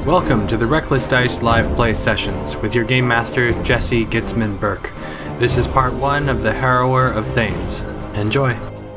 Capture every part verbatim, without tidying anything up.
Welcome to the Reckless Dice live play sessions with your game master, Jesse Gitzman Burke. This is part one of the Harrower of Thames. Enjoy.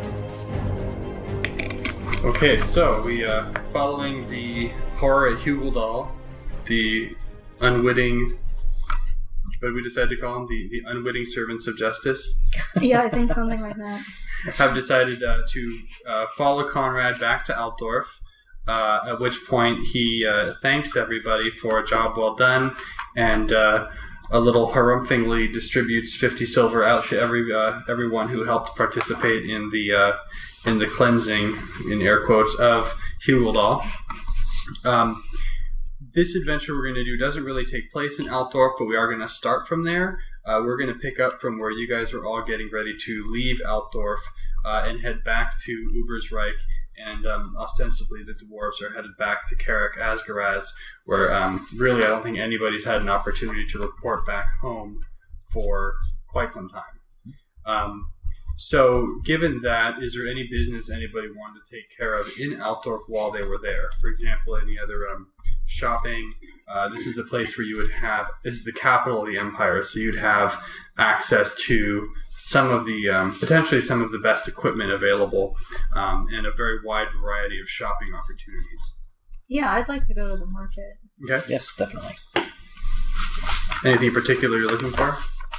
Okay, so we uh following the horror at Hugaldall, the unwitting, what did we decide to call them? The, the unwitting servants of justice? Yeah, I think something like that. Have decided uh, to uh, follow Conrad back to Altdorf, uh, at which point he uh, thanks everybody for a job well done, and uh, a little harumphingly distributes fifty silver out to every uh, everyone who helped participate in the uh, in the cleansing, in air quotes, of Hugaldall. Um, this adventure we're going to do doesn't really take place in Altdorf, but we are going to start from there. Uh, we're going to pick up from where you guys are all getting ready to leave Altdorf uh, and head back to Ubersreich, and um, ostensibly the dwarves are headed back to Carrick Asgaraz, where um, really I don't think anybody's had an opportunity to report back home for quite some time. Um, so given that, is there any business anybody wanted to take care of in Altdorf while they were there? For example, any other um, shopping? Uh, this is a place where you would have, this is the capital of the empire, so you'd have access to some of the, um, potentially some of the best equipment available, um, and a very wide variety of shopping opportunities. Yeah, I'd like to go to the market. Okay. Yes, definitely. Anything in particular you're looking for?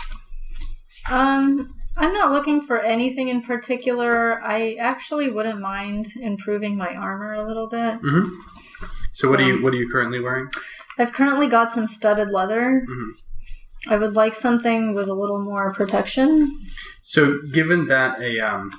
Um, I'm not looking for anything in particular. I actually wouldn't mind improving my armor a little bit. Mm-hmm. So, so what are you what are you currently wearing? I've currently got some studded leather. Mm-hmm. I would like something with a little more protection. So, given that a, um,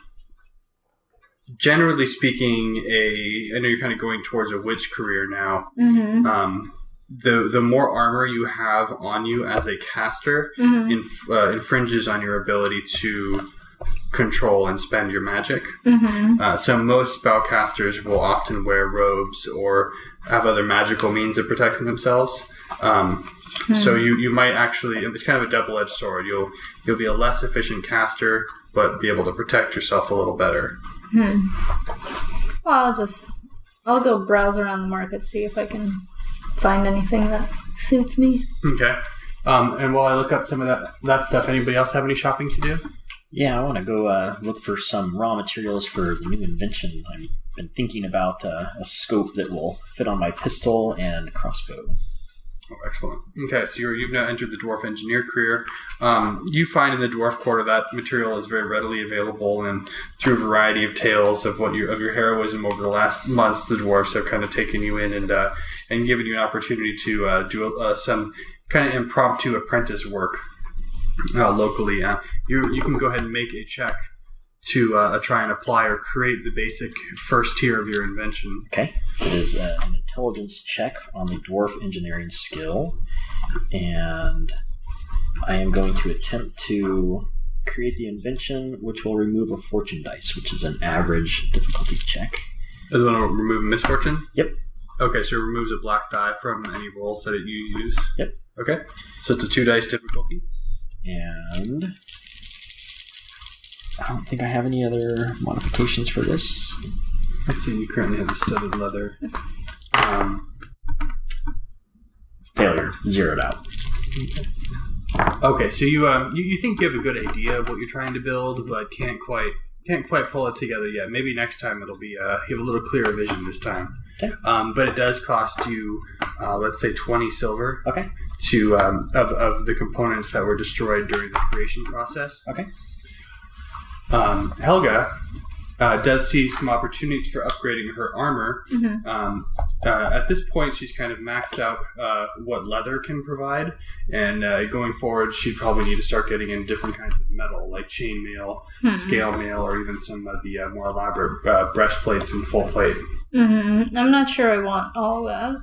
generally speaking, a, I know you're kind of going towards a witch career now. Mm-hmm. Um, the the more armor you have on you as a caster mm-hmm. inf- uh, infringes on your ability to control and spend your magic. Mm-hmm. Uh, so most spellcasters will often wear robes or have other magical means of protecting themselves. Um, Hmm. So you, you might actually, it's kind of a double-edged sword. You'll you'll be a less efficient caster, but be able to protect yourself a little better. Hmm. Well, I'll just, I'll go browse around the market, see if I can find anything that suits me. Okay. Um, and while I look up some of that, that stuff, anybody else have any shopping to do? Yeah, I want to go uh, look for some raw materials for the new invention. I've been thinking about uh, a scope that will fit on my pistol and crossbow. Oh, excellent. Okay, so you're, you've now entered the dwarf engineer career. Um, you find in the dwarf quarter that material is very readily available, and through a variety of tales of what your of your heroism over the last months, the dwarves have kind of taken you in and uh, and given you an opportunity to uh, do uh, some kind of impromptu apprentice work uh, locally. Uh, you you can go ahead and make a check to uh, try and apply or create the basic first tier of your invention. Okay. It is uh, an intelligence check on the dwarf engineering skill, and I am going to attempt to create the invention which will remove a fortune dice, which is an average difficulty check. Does it want to remove a misfortune? Yep. Okay, so it removes a black die from any rolls that you use? Yep. Okay. So it's a two dice difficulty? And I don't think I have any other modifications for this. I see you currently have the studded leather. Um, Failure. Zeroed out. Okay. Okay, so you, um, you you think you have a good idea of what you're trying to build, but can't quite can't quite pull it together yet. Maybe next time it'll be uh, you have a little clearer vision this time. Okay. Um, but it does cost you, uh, let's say, twenty silver. Okay. To um, of of the components that were destroyed during the creation process. Okay. Um, Helga uh, does see some opportunities for upgrading her armor. Mm-hmm. Um, uh, at this point, she's kind of maxed out uh, what leather can provide, and uh, going forward, she'd probably need to start getting in different kinds of metal, like chainmail, mm-hmm. scale mail, or even some of the uh, more elaborate uh, breastplates and full plate. Mm-hmm. I'm not sure I want all that.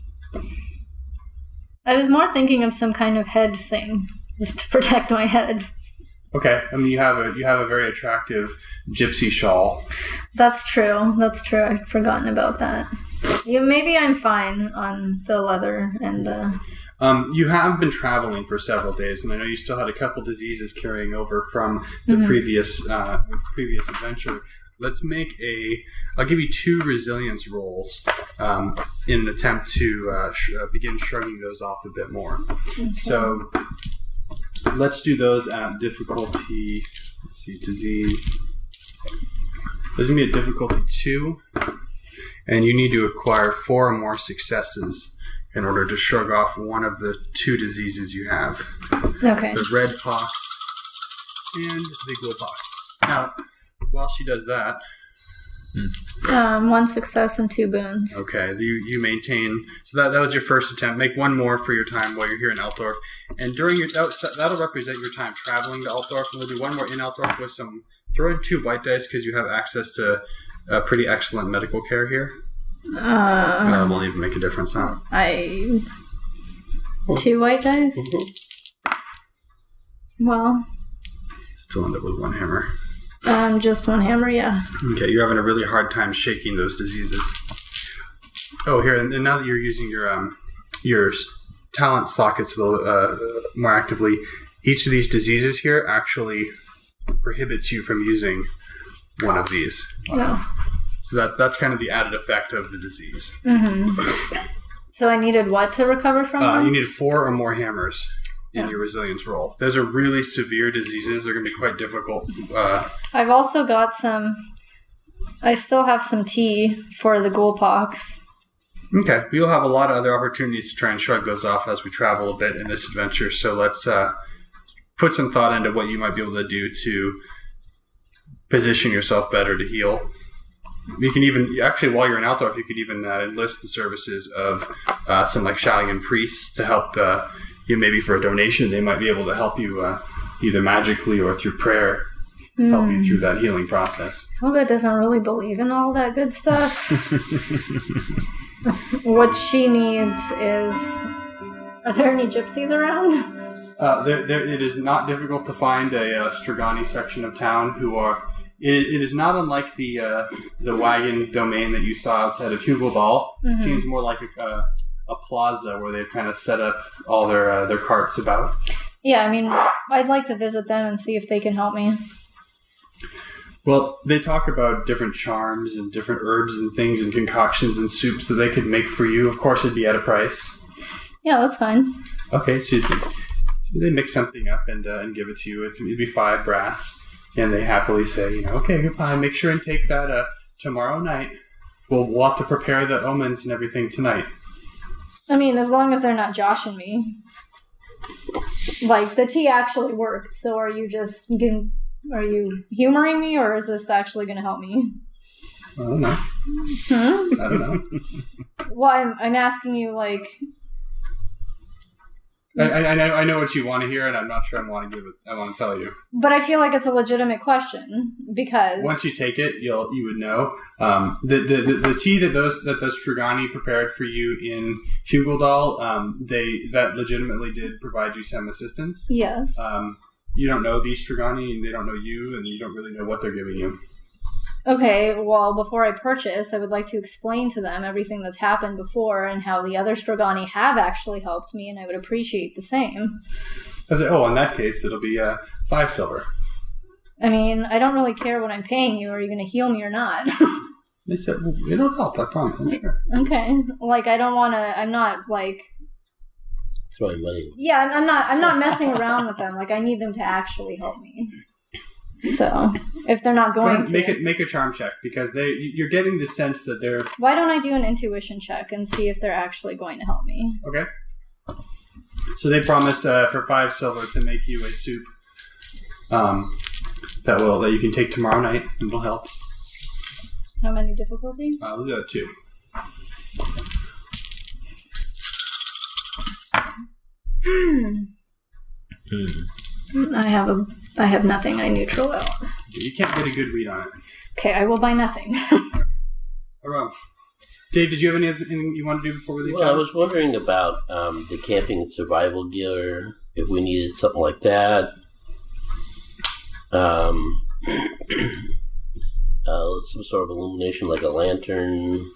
I was more thinking of some kind of head thing to protect my head. Okay, I mean you have a you have a very attractive gypsy shawl. That's true. That's true. I'd forgotten about that. Yeah, maybe I'm fine on the leather and the. Um, you have been traveling for several days, and I know you still had a couple diseases carrying over from the mm-hmm. previous uh, previous adventure. let's make a. I'll give you two resilience rolls um, in an attempt to uh, sh- uh, begin shrugging those off a bit more. Okay. So let's do those at difficulty. Let's see, disease. There's going to be a difficulty two, and you need to acquire four or more successes in order to shrug off one of the two diseases you have. Okay. The red pox and the ghoul pox. Now, while she does that... Um, one success and two boons. Okay, you you maintain... So that, that was your first attempt. Make one more for your time while you're here in Altdorf. And during your... That, that'll represent your time traveling to Altdorf. And we'll do one more in Altdorf with some... Throw in two white dice because you have access to uh, pretty excellent medical care here. Uh, Uh, won't even make a difference, huh? I... Two white dice? Well... Still end up with one hammer. Um, just one hammer, yeah. Okay, you're having a really hard time shaking those diseases. Oh, here, and, and now that you're using your um, your s- talent sockets a little uh, more actively, each of these diseases here actually prohibits you from using one of these. No. So that that's kind of the added effect of the disease. Mm-hmm. So I needed what to recover from Uh, them? you need four or more hammers in Yeah. your resilience roll. Those are really severe diseases. They're going to be quite difficult. Uh, I've also got some... I still have some tea for the ghoul pox. okay, we'll have a lot of other opportunities to try and shrug those off as we travel a bit in this adventure. So let's uh, put some thought into what you might be able to do to position yourself better to heal. You can even, actually, while you're in Altdorf, you could even uh, enlist the services of uh, some like Shalian priests to help uh, you, maybe for a donation. They might be able to help you uh, either magically or through prayer, Mm. help you through that healing process. Helga doesn't really believe in all that good stuff. What she needs is... Are there any gypsies around? Uh, there, there, it is not difficult to find a uh, Strigani section of town who are. It, it is not unlike the uh, the wagon domain that you saw outside of Hugeldal. Mhm. It seems more like a, a, a plaza where they've kind of set up all their uh, their carts about. Yeah, I mean, I'd like to visit them and see if they can help me. Well, they talk about different charms and different herbs and things and concoctions and soups that they could make for you. Of course, it'd be at a price. Yeah, that's fine. Okay, so they mix something up and uh, and give it to you. It's, it'd be five brass, and they happily say, you know, okay, goodbye. Make sure and take that uh, tomorrow night. We'll, we'll have to prepare the omens and everything tonight. I mean, as long as they're not joshing me. Like, the tea actually worked, so are you just... Giving, are you humoring me, or is this actually going to help me? I don't know. Hmm? I don't know. Well, I'm, I'm asking you, like... I, I, I know I know what you want to hear, and I'm not sure I want to give it. I want to tell you. But I feel like it's a legitimate question, because... Once you take it, you'll you would know. Um, the, the, the the tea that those that those Strigani prepared for you in Hugeldal, um, they that legitimately did provide you some assistance. Yes. Um, you don't know these Strigani, and they don't know you, and you don't really know what they're giving you. Okay, well, before I purchase, I would like to explain to them everything that's happened before and how the other Strigani have actually helped me, and I would appreciate the same. I say, oh, in that case, it'll be uh, five silver. I mean, I don't really care what I'm paying you. Are you going to heal me or not? They said, well, it'll help, I promise, I'm sure. Okay. Like, I don't want to... I'm not, like... Throwing money. Yeah, I'm, I'm not I'm not messing around with them. Like, I need them to actually help me. So, if they're not Go going ahead, to... make it make a charm check, because they you're getting the sense that they're... Why don't I do an intuition check and see if they're actually going to help me? Okay. So they promised uh, for five silver to make you a soup um, that will that you can take tomorrow night, and it'll help. How many difficulties? Uh, we'll do that too. I have a I have nothing. I neutral out. You can't get a good read on it. Okay, I will buy nothing. Harumph. Dave, did you have anything you want to do before we leave Well, I town? was wondering about um, the camping and survival gear, if we needed something like that. Um, uh, some sort of illumination, like a lantern.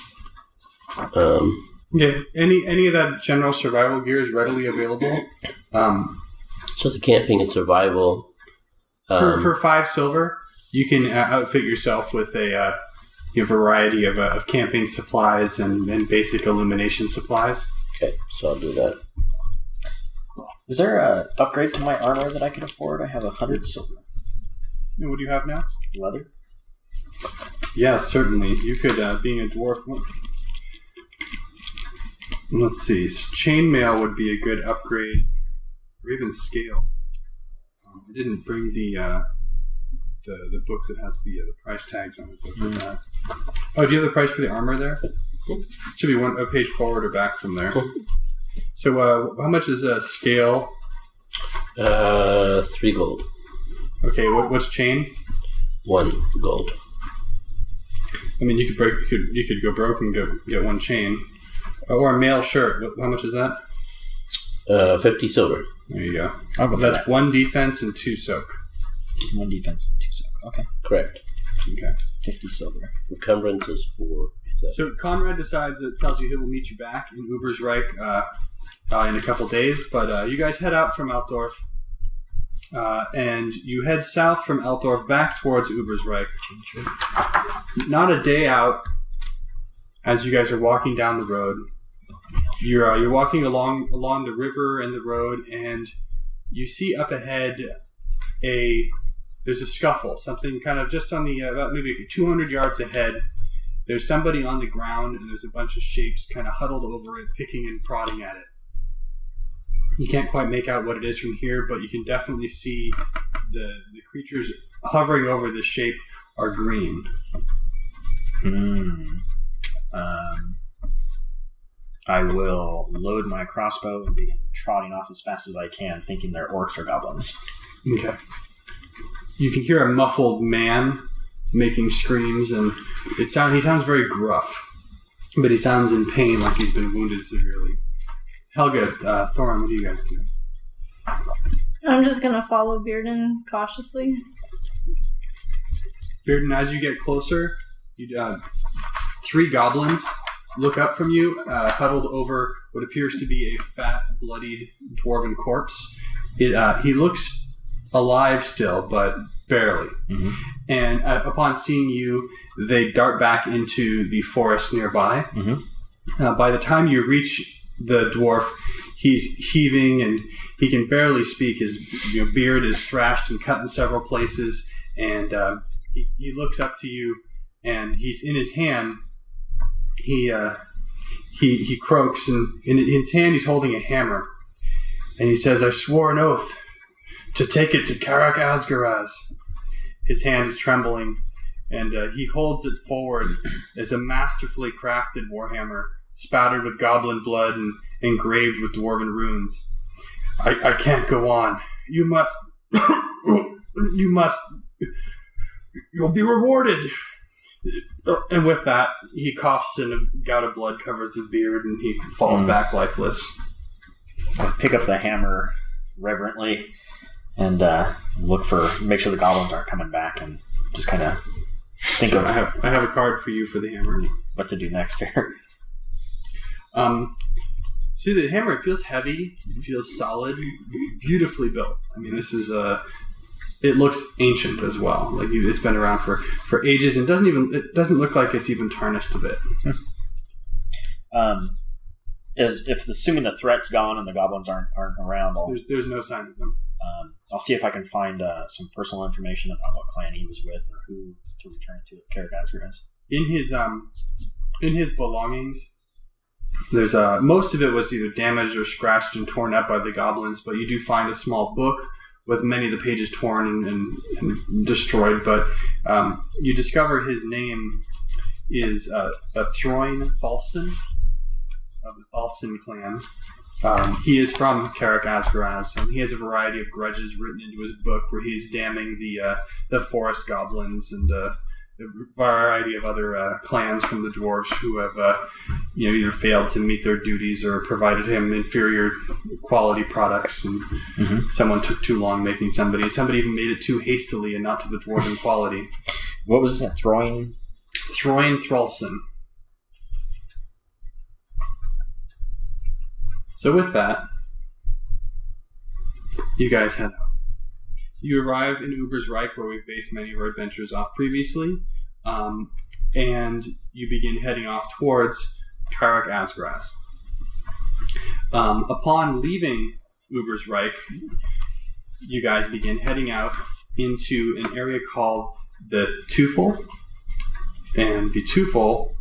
Um, Yeah, any any of that general survival gear is readily available. Um, so the camping and survival. for, Um, for five silver, you can uh, outfit yourself with a uh, you know, variety of, uh, of camping supplies and, and basic illumination supplies. Okay, so I'll do that. Is there a upgrade to my armor that I can afford? I have a hundred silver. And what do you have now? Leather? Yeah, certainly. You could, uh, being a dwarf... Let's see. Chainmail would be a good upgrade. Or even scale. Um, I didn't bring the, uh, the the book that has the, uh, the price tags on it. But for that. Oh, do you have the price for the armor there? Should be one a page forward or back from there. So, uh, how much is a scale? Uh, three gold. Okay, what, what's chain? One gold. I mean, you could break. You could you could go broke and go get one chain, or a mail shirt. What, how much is that? Uh, fifty silver. There you go. I'll go for That's that. one defense and two soak. One defense and two soak. Okay. Correct. Okay. Fifty silver. Encumbrance is four. So Conrad decides it tells you he will meet you back in Ubersreich uh, uh, in a couple days, but uh, you guys head out from Altdorf, uh, and you head south from Altdorf back towards Ubersreich. Not a day out, as you guys are walking down the road, you're uh, you're walking along along the river and the road, and you see up ahead a there's a scuffle, something kind of just on the uh, about maybe two hundred yards ahead. There's somebody on the ground, and there's a bunch of shapes kind of huddled over it, picking and prodding at it. You can't quite make out what it is from here, but you can definitely see the the creatures hovering over this shape are green. Hmm. Um, I will load my crossbow and begin trotting off as fast as I can, thinking they're orcs or goblins. Okay. You can hear a muffled man making screams, and it sound he sounds very gruff, but he sounds in pain, like he's been wounded severely. Helga, uh, Thorin, what do you guys do? I'm just gonna follow Bearden cautiously. Bearden, as you get closer, you, uh, three goblins look up from you, uh, huddled over what appears to be a fat, bloodied dwarven corpse. It, uh, he looks alive still, but barely. Mm-hmm. And uh, upon seeing you, they dart back into the forest nearby. Mm-hmm. Uh, by the time you reach the dwarf, he's heaving and he can barely speak. His you know, beard is thrashed and cut in several places, and uh, he, he looks up to you, and he's in his hand. He uh, he he croaks, and in his hand he's holding a hammer, and he says, "I swore an oath to take it to Karak Asgaraz." His hand is trembling, and uh, he holds it forward. It's a masterfully crafted warhammer, spattered with goblin blood and engraved with dwarven runes. I, I can't go on. You must... you must... You'll be rewarded. And with that, he coughs and a gout of blood covers his beard, and he falls mm. back lifeless. I pick up the hammer reverently and uh, look for, make sure the goblins aren't coming back, and just kind of think sure, of I have, I have a card for you for the hammer. What to do next here. um, see, the hammer, it feels heavy, it feels solid, beautifully built. I mean, this is a... It looks ancient as well. Like you, it's been around for, for ages, and doesn't even it doesn't look like it's even tarnished a bit. um, is if assuming the threat's gone and the goblins aren't aren't around, I'll, there's there's no sign of them. Um, I'll see if I can find uh, some personal information about what clan he was with or who to return to at Karak Asgaraz. In his um, in his belongings, there's uh most of it was either damaged or scratched and torn up by the goblins, but you do find a small book with many of the pages torn and, and, and destroyed. But um, you discover his name is uh, a Throin Thalfson of the Thalfson clan. Um, he is from Karak Asgaraz, and he has a variety of grudges written into his book where he's damning the uh, the forest goblins and uh, a variety of other uh, clans from the dwarves who have uh, you know either failed to meet their duties or provided him inferior quality products, and mm-hmm. someone took too long making somebody. Somebody even made it too hastily and not to the dwarven quality. What was it? Throin? Throin Thralfson. So with that, you guys head out. you arrive in Uber's Reich, where we've based many of our adventures off previously, um, and you begin heading off towards Karak Azgraz. Um, upon leaving Uber's Reich, you guys begin heading out into an area called the Teufel. And the Teufel,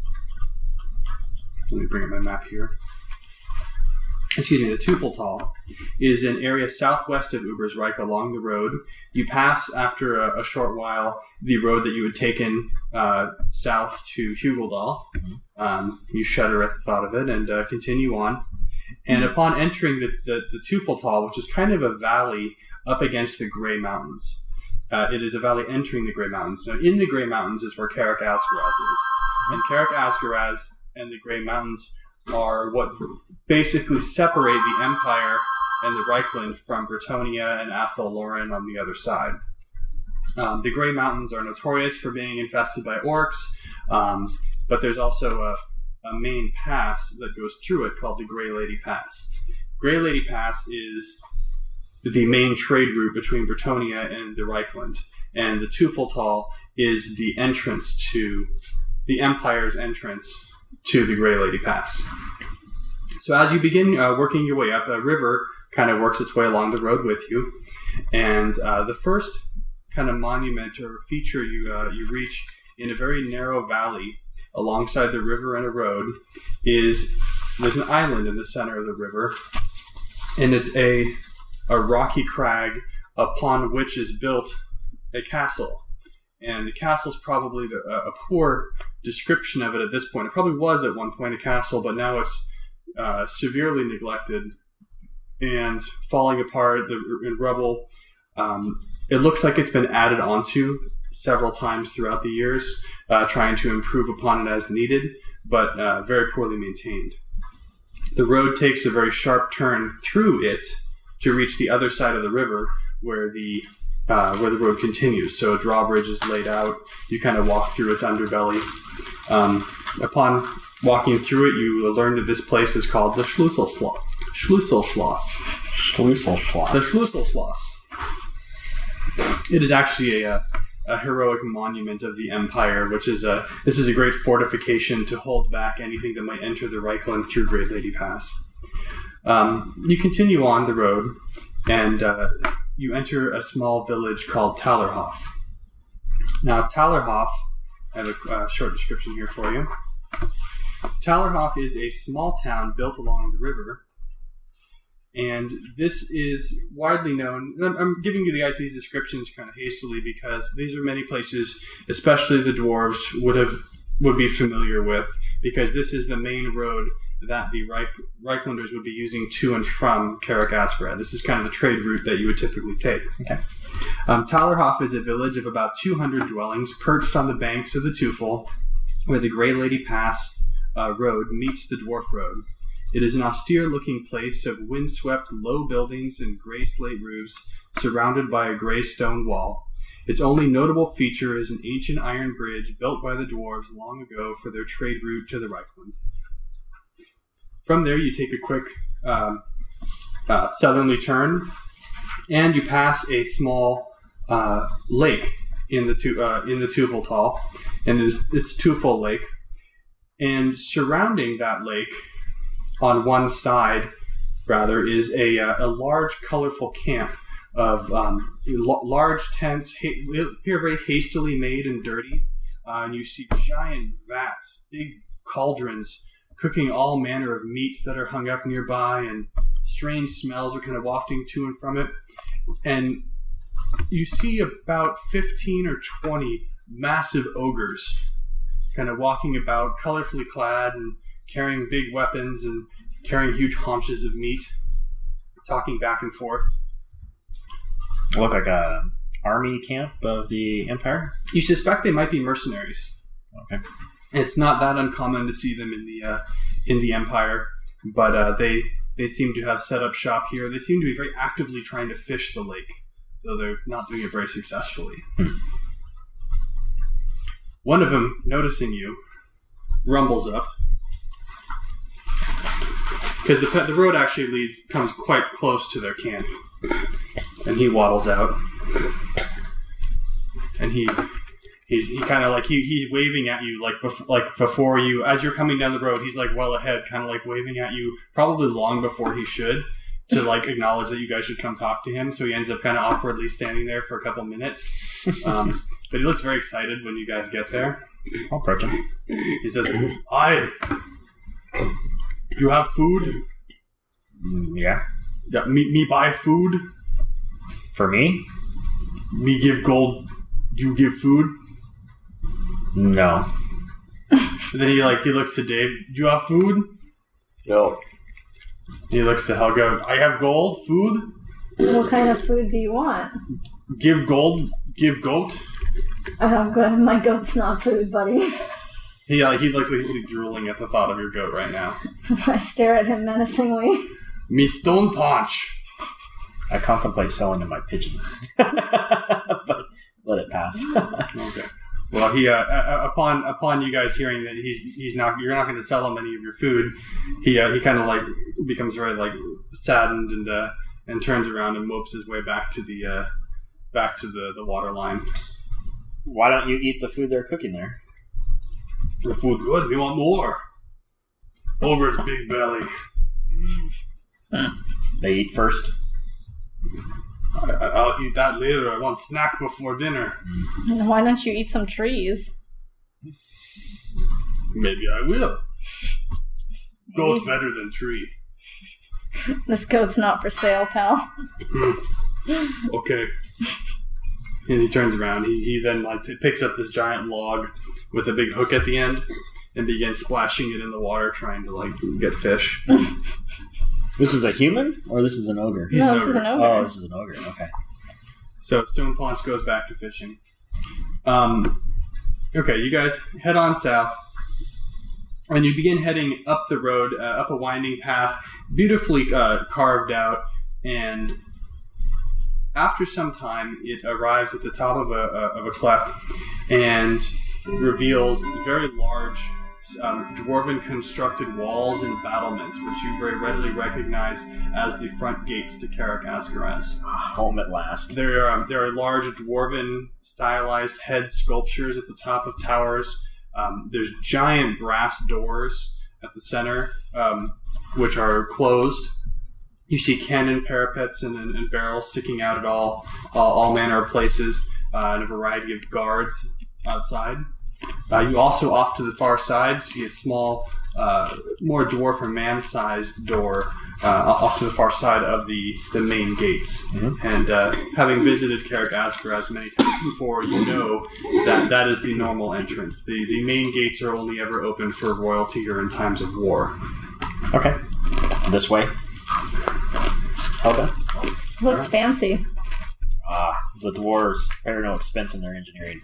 let me bring up my map here. Excuse me, the Teufeltal is an area southwest of Uber's Reich along the road. You pass, after a, a short while, the road that you had taken uh, south to Hugeldal. Um, you shudder at the thought of it and uh, continue on. And upon entering the, the, the Teufeltal, which is kind of a valley up against the Grey Mountains, uh, it is a valley entering the Grey Mountains. Now, in the Grey Mountains is where Karak Azgraz is. And Karak Azgraz and the Grey Mountains are what basically separate the Empire and the Reichland from Bretonnia and Athol Loren on the other side. Um, the Grey Mountains are notorious for being infested by orcs, um, but there's also a, a main pass that goes through it called the Grey Lady Pass. Grey Lady Pass is the main trade route between Bretonnia and the Reichland, and the Teufeltal is the entrance to the Empire's entrance to the Grey Lady Pass. So as you begin uh, working your way up, a river kind of works its way along the road with you, and uh, the first kind of monument or feature you uh, you reach in a very narrow valley alongside the river and a road is there's an island in the center of the river, and it's a a rocky crag upon which is built a castle. And the castle's probably the, uh, a poor description of it at this point. It probably was at one point a castle, but now it's uh, severely neglected and falling apart in rubble. Um, it looks like it's been added onto several times throughout the years, uh, trying to improve upon it as needed, but uh, very poorly maintained. The road takes a very sharp turn through it to reach the other side of the river, where the uh, where the road continues. So a drawbridge is laid out. You kind of walk through its underbelly. Um, upon walking through it, you learn that this place is called the Schlüsselschloss. Schlüsselschloss. Schlüsselschloss. The Schlüsselschloss. It is actually a, a heroic monument of the Empire, which is a this is a great fortification to hold back anything that might enter the Reichland through Great Lady Pass. Um, you continue on the road, and uh, you enter a small village called Tallerhof. Now, Tallerhof, I have a uh, short description here for you. Tallerhof is a small town built along the river, and this is widely known. And I'm, I'm giving you guys these descriptions kind of hastily because these are many places, especially the dwarves, would have would be familiar with, because this is the main road that the Reich, Reichlanders would be using to and from Karak Azgraz. This is kind of the trade route that you would typically take. Okay. Um, Tallerhof is a village of about two hundred dwellings perched on the banks of the Teufel, where the Grey Lady Pass uh, road meets the Dwarf Road. It is an austere-looking place of windswept low buildings and gray slate roofs surrounded by a gray stone wall. Its only notable feature is an ancient iron bridge built by the dwarves long ago for their trade route to the Reichland. From there, you take a quick um, uh, southerly turn, and you pass a small uh, lake in the tu- uh, in the Teufeltal, and it's, it's Teufel Lake. And surrounding that lake, on one side, rather, is a uh, a large, colorful camp of um, l- large tents, ha- appear very hastily made and dirty, uh, and you see giant vats, big cauldrons, cooking all manner of meats that are hung up nearby, and strange smells are kind of wafting to and from it. And you see about fifteen or twenty massive ogres kind of walking about, colorfully clad and carrying big weapons and carrying huge haunches of meat, talking back and forth. Look like a army camp of the Empire? You suspect they might be mercenaries. Okay. It's not that uncommon to see them in the uh, in the Empire, but uh, they they seem to have set up shop here. They seem to be very actively trying to fish the lake, though they're not doing it very successfully. Hmm. One of them, noticing you, rumbles up, because the the road actually leads, comes quite close to their camp, and he waddles out. And he he, he kind of like he, he's waving at you like bef- like before you as you're coming down the road. He's like well ahead, kind of like waving at you probably long before he should to like acknowledge that you guys should come talk to him. So he ends up kind of awkwardly standing there for a couple minutes. Um, but he looks very excited when you guys get there. I'll approach him. He says, "Hi, you have food? Mm, yeah. Yeah, me me buy food. For me? Me give gold. You give food." No. And then he like he looks to Dave. "You have food?" No. He looks to Helga. "I have gold. Food. What kind of food do you want? Give gold. Give goat." Oh, good. My goat's not food, buddy. He uh, he looks like he's like, drooling at the thought of your goat right now. I stare at him menacingly. "Me stone punch." I contemplate selling him my pigeon. But let it pass. Okay. Well, he uh, uh, upon upon you guys hearing that he's he's not you're not going to sell him any of your food, he uh, he kind of like becomes very like saddened and uh, and turns around and mopes his way back to the uh, back to the, the water line. Why don't you eat the food they're cooking there? "The food good. We want more." Ogre's big belly. They eat first. I, I- I'll eat that later. I want snack before dinner. Why don't you eat some trees? Maybe I will. Goat's better than tree. This goat's not for sale, pal. Okay. And he turns around. He he then like t- picks up this giant log with a big hook at the end and begins splashing it in the water, trying to like get fish. This is a human, or this is an ogre? He's no, an this is ogre. an ogre. Oh, this is an ogre. Okay. So Stone Paunch goes back to fishing. Um, okay, you guys head on south, and you begin heading up the road, uh, up a winding path, beautifully uh, carved out, and after some time, it arrives at the top of a, a of a cleft and reveals very large um, dwarven constructed walls and battlements, which you very readily recognize as the front gates to Karak Ascaraz. Home at last. There are, um, there are large dwarven stylized head sculptures at the top of towers. Um, there's giant brass doors at the center, um, which are closed. You see cannon parapets and, and, and barrels sticking out at all uh, all manner of places, uh, and a variety of guards outside. Uh, you also, off to the far side, see a small, uh, more dwarf or man-sized door uh, off to the far side of the, the main gates. Mm-hmm. And uh, having visited Karak Ascaraz many times before, you know that that is the normal entrance. The, the main gates are only ever open for royalty or in times of war. Okay. This way. Helga? Looks fancy. Ah, the dwarves spare no expense in their engineering.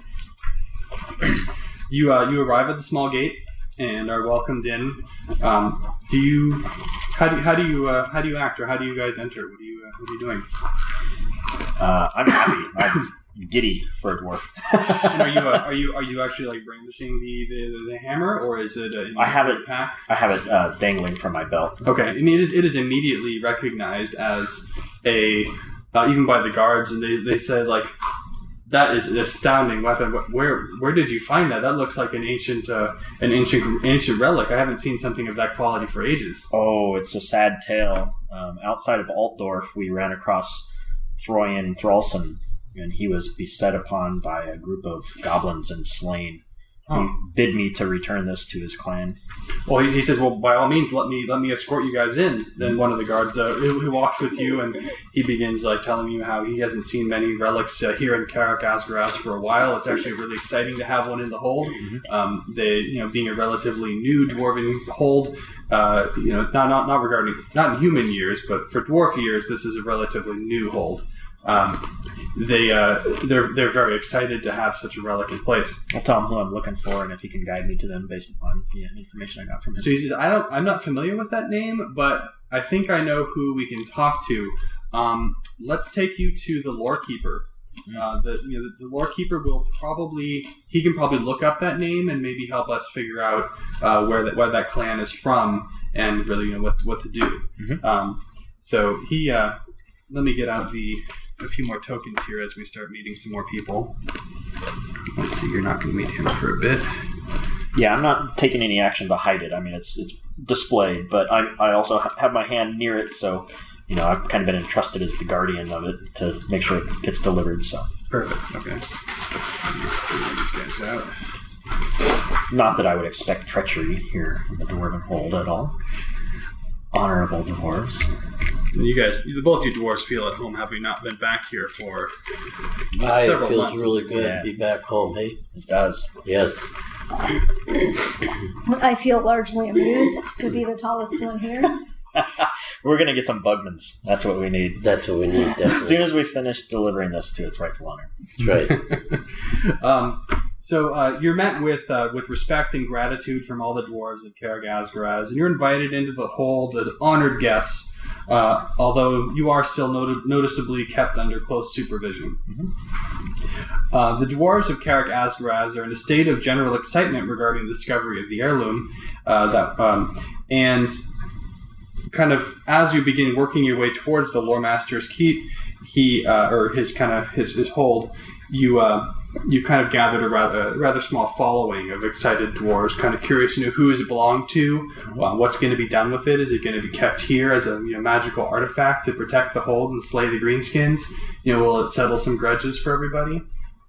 You uh, you arrive at the small gate and are welcomed in. Um, do you how do how do you uh, how do you act, or how do you guys enter? What are you uh, what are you doing? Uh, I'm happy. I'm giddy for a dwarf. And are you uh, are you are you actually like brandishing the, the, the hammer, or is it? A, I have it- pack. I have it uh, dangling from my belt. Okay, I mean it is, it is immediately recognized as a uh, even by the guards, and they they said like, that is an astounding weapon. Where where did you find that? That looks like an ancient uh, an ancient ancient relic. I haven't seen something of that quality for ages. Oh, it's a sad tale. Um, outside of Altdorf, we ran across Throyan Thralson, and he was beset upon by a group of goblins and slain. Huh. He bid me to return this to his clan. Well, he, he says, "Well, by all means, let me let me escort you guys in." Then one of the guards uh, who, who walks with you, and he begins like telling you how he hasn't seen many relics uh, here in Karak Ascaraz for a while. It's actually really exciting to have one in the hold. Mm-hmm. Um, they, you know, being a relatively new dwarven hold, uh, you know, not not not regarding not in human years, but for dwarf years, this is a relatively new hold. Um, they uh, they're they're very excited to have such a relic in place. I'll tell him who I'm looking for and if he can guide me to them based upon the information I got from him. So he says, "I don't, I'm not familiar with that name, but I think I know who we can talk to. Um, let's take you to the lore keeper. Uh, the you know the, the lore keeper will probably he can probably look up that name and maybe help us figure out uh, where that where that clan is from and really you know what what to do. Mhm. Um, so he uh, let me get out the a few more tokens here as we start meeting some more people. Let's see, you're not going to meet him for a bit. Yeah, I'm not taking any action to hide it. I mean, it's it's displayed, but I I also ha- have my hand near it, so you know I've kind of been entrusted as the guardian of it to make sure it gets delivered. So perfect. Okay. These guys out. Not that I would expect treachery here in the Dwarven Hold at all. Honorable dwarves. You guys, both you dwarves feel at home having not been back here for I several feels months. really good Yeah. to be back home, hey? It does. Yes. I feel largely amused to be the tallest one here. We're going to get some Bugmans. That's what we need. That's what we need, definitely. As soon as we finish delivering this to its rightful owner. That's right. um, so uh, you're met with uh, with respect and gratitude from all the dwarves of Carag Azgaraz, and you're invited into the hold as honored guests, uh, although you are still not- noticeably kept under close supervision. Mm-hmm. Uh, the dwarves of Carag Azgaraz are in a state of general excitement regarding the discovery of the heirloom, uh, that um, and kind of as you begin working your way towards the Lore Master's keep, he uh, or his kind of his, his hold, you uh, you've kind of gathered a rather, rather small following of excited dwarves, kind of curious to know who does it belong to, uh, what's going to be done with it. Is it going to be kept here as a you know, magical artifact to protect the hold and slay the greenskins? You know, will it settle some grudges for everybody?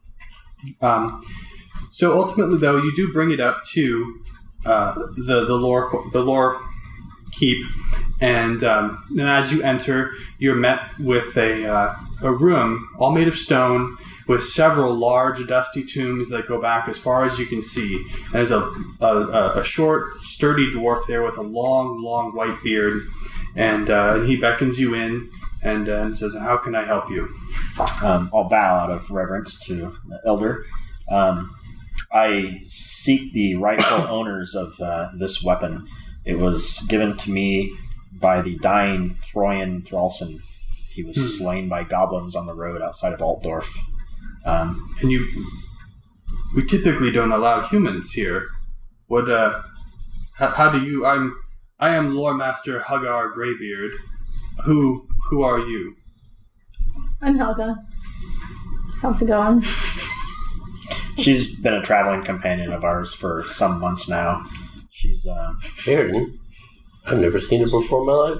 Um, so ultimately, though, you do bring it up to uh, the the lore the lore keep, and, um, and as you enter, you're met with a uh, a room all made of stone with several large, dusty tombs that go back as far as you can see. There's a a, a short, sturdy dwarf there with a long, long white beard, and uh, he beckons you in and uh, says, "How can I help you?" Um, I'll bow out of reverence to the elder. Um, I seek the rightful owners of uh, this weapon. It was given to me by the dying Throyan Thralson. He was Hmm. slain by goblins on the road outside of Altdorf. Um, And you, we typically don't allow humans here. What? Uh, how, how do you? I'm, I am Lore Master Hagar Greybeard. Who, who are you? I'm Helga. How's it going? she's been a traveling companion of ours for some months now. She's uh, Sheridan? I've never seen her before in my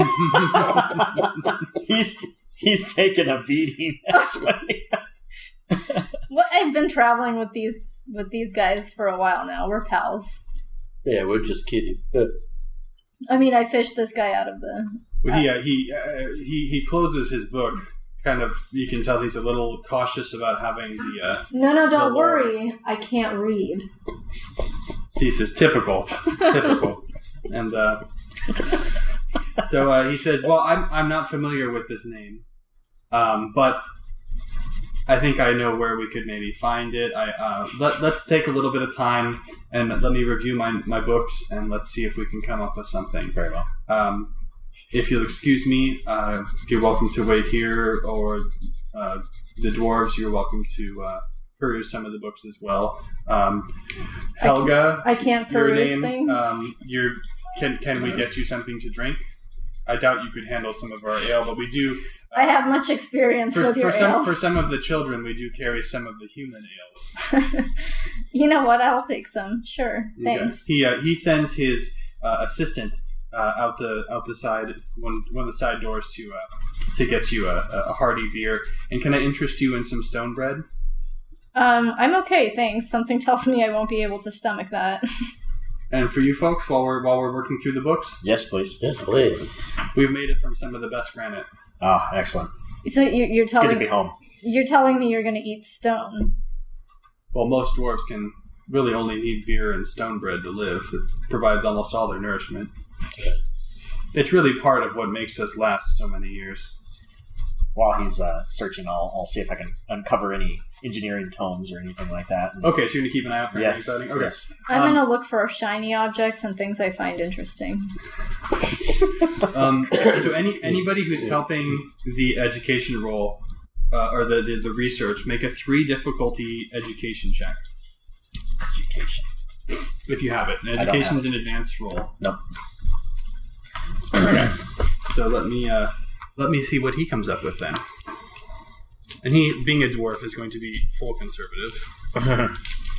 life. he's he's taken a beating. Actually. Well, I've been traveling with these with these guys for a while now. We're pals. Yeah, we're just kidding. Uh, I mean, I fished this guy out of the. Well, he uh, he uh, he he closes his book. Kind of, you can tell he's a little cautious about having the. Uh, No, no, don't The lore. worry. I can't read. he says, "Typical, typical," and uh, so uh, he says, "Well, I'm I'm not familiar with this name, um, but I think I know where we could maybe find it. I uh, let let's take a little bit of time and let me review my my books and let's see if we can come up with something." Very well. Um, if you'll excuse me, uh, you're welcome to wait here, or uh, the dwarves, you're welcome to uh, peruse some of the books as well. Um, Helga, I can't your peruse name. things. Um, you're, can can we get you something to drink? I doubt you could handle some of our ale, but we do. Uh, I have much experience for, with your for some ale. for some of the children, we do carry some of the human ales. You know what? I'll take some. Sure. Okay. Thanks. He uh, he sends his uh, assistant uh, out the out the side one one of the side doors to uh, to get you a, a hearty beer. And can I interest you in some stone bread? Um, I'm okay, thanks. Something tells me I won't be able to stomach that. And for you folks, while we're while we're working through the books, Yes, please. yes, please. we've made it from some of the best granite. Ah, excellent. So you're, you're It's good to telling be home. you're telling me you're going to eat stone. Well, most dwarves can really only need beer and stone bread to live. It provides almost all their nourishment. It's really part of what makes us last so many years. While he's uh, searching, I'll, I'll see if I can uncover any engineering tomes or anything like that. Okay, so you're gonna keep an eye out for Yes. anything exciting? Okay. Yes. I'm Um, going to look for shiny objects and things I find interesting. Um, so any anybody who's helping the education role uh, or the, the the research, make a three difficulty education check Education. if you have it. And I don't have education's an advanced role. Nope. Okay. So let me uh, let me see what he comes up with then. And he, being a dwarf, is going to be full conservative.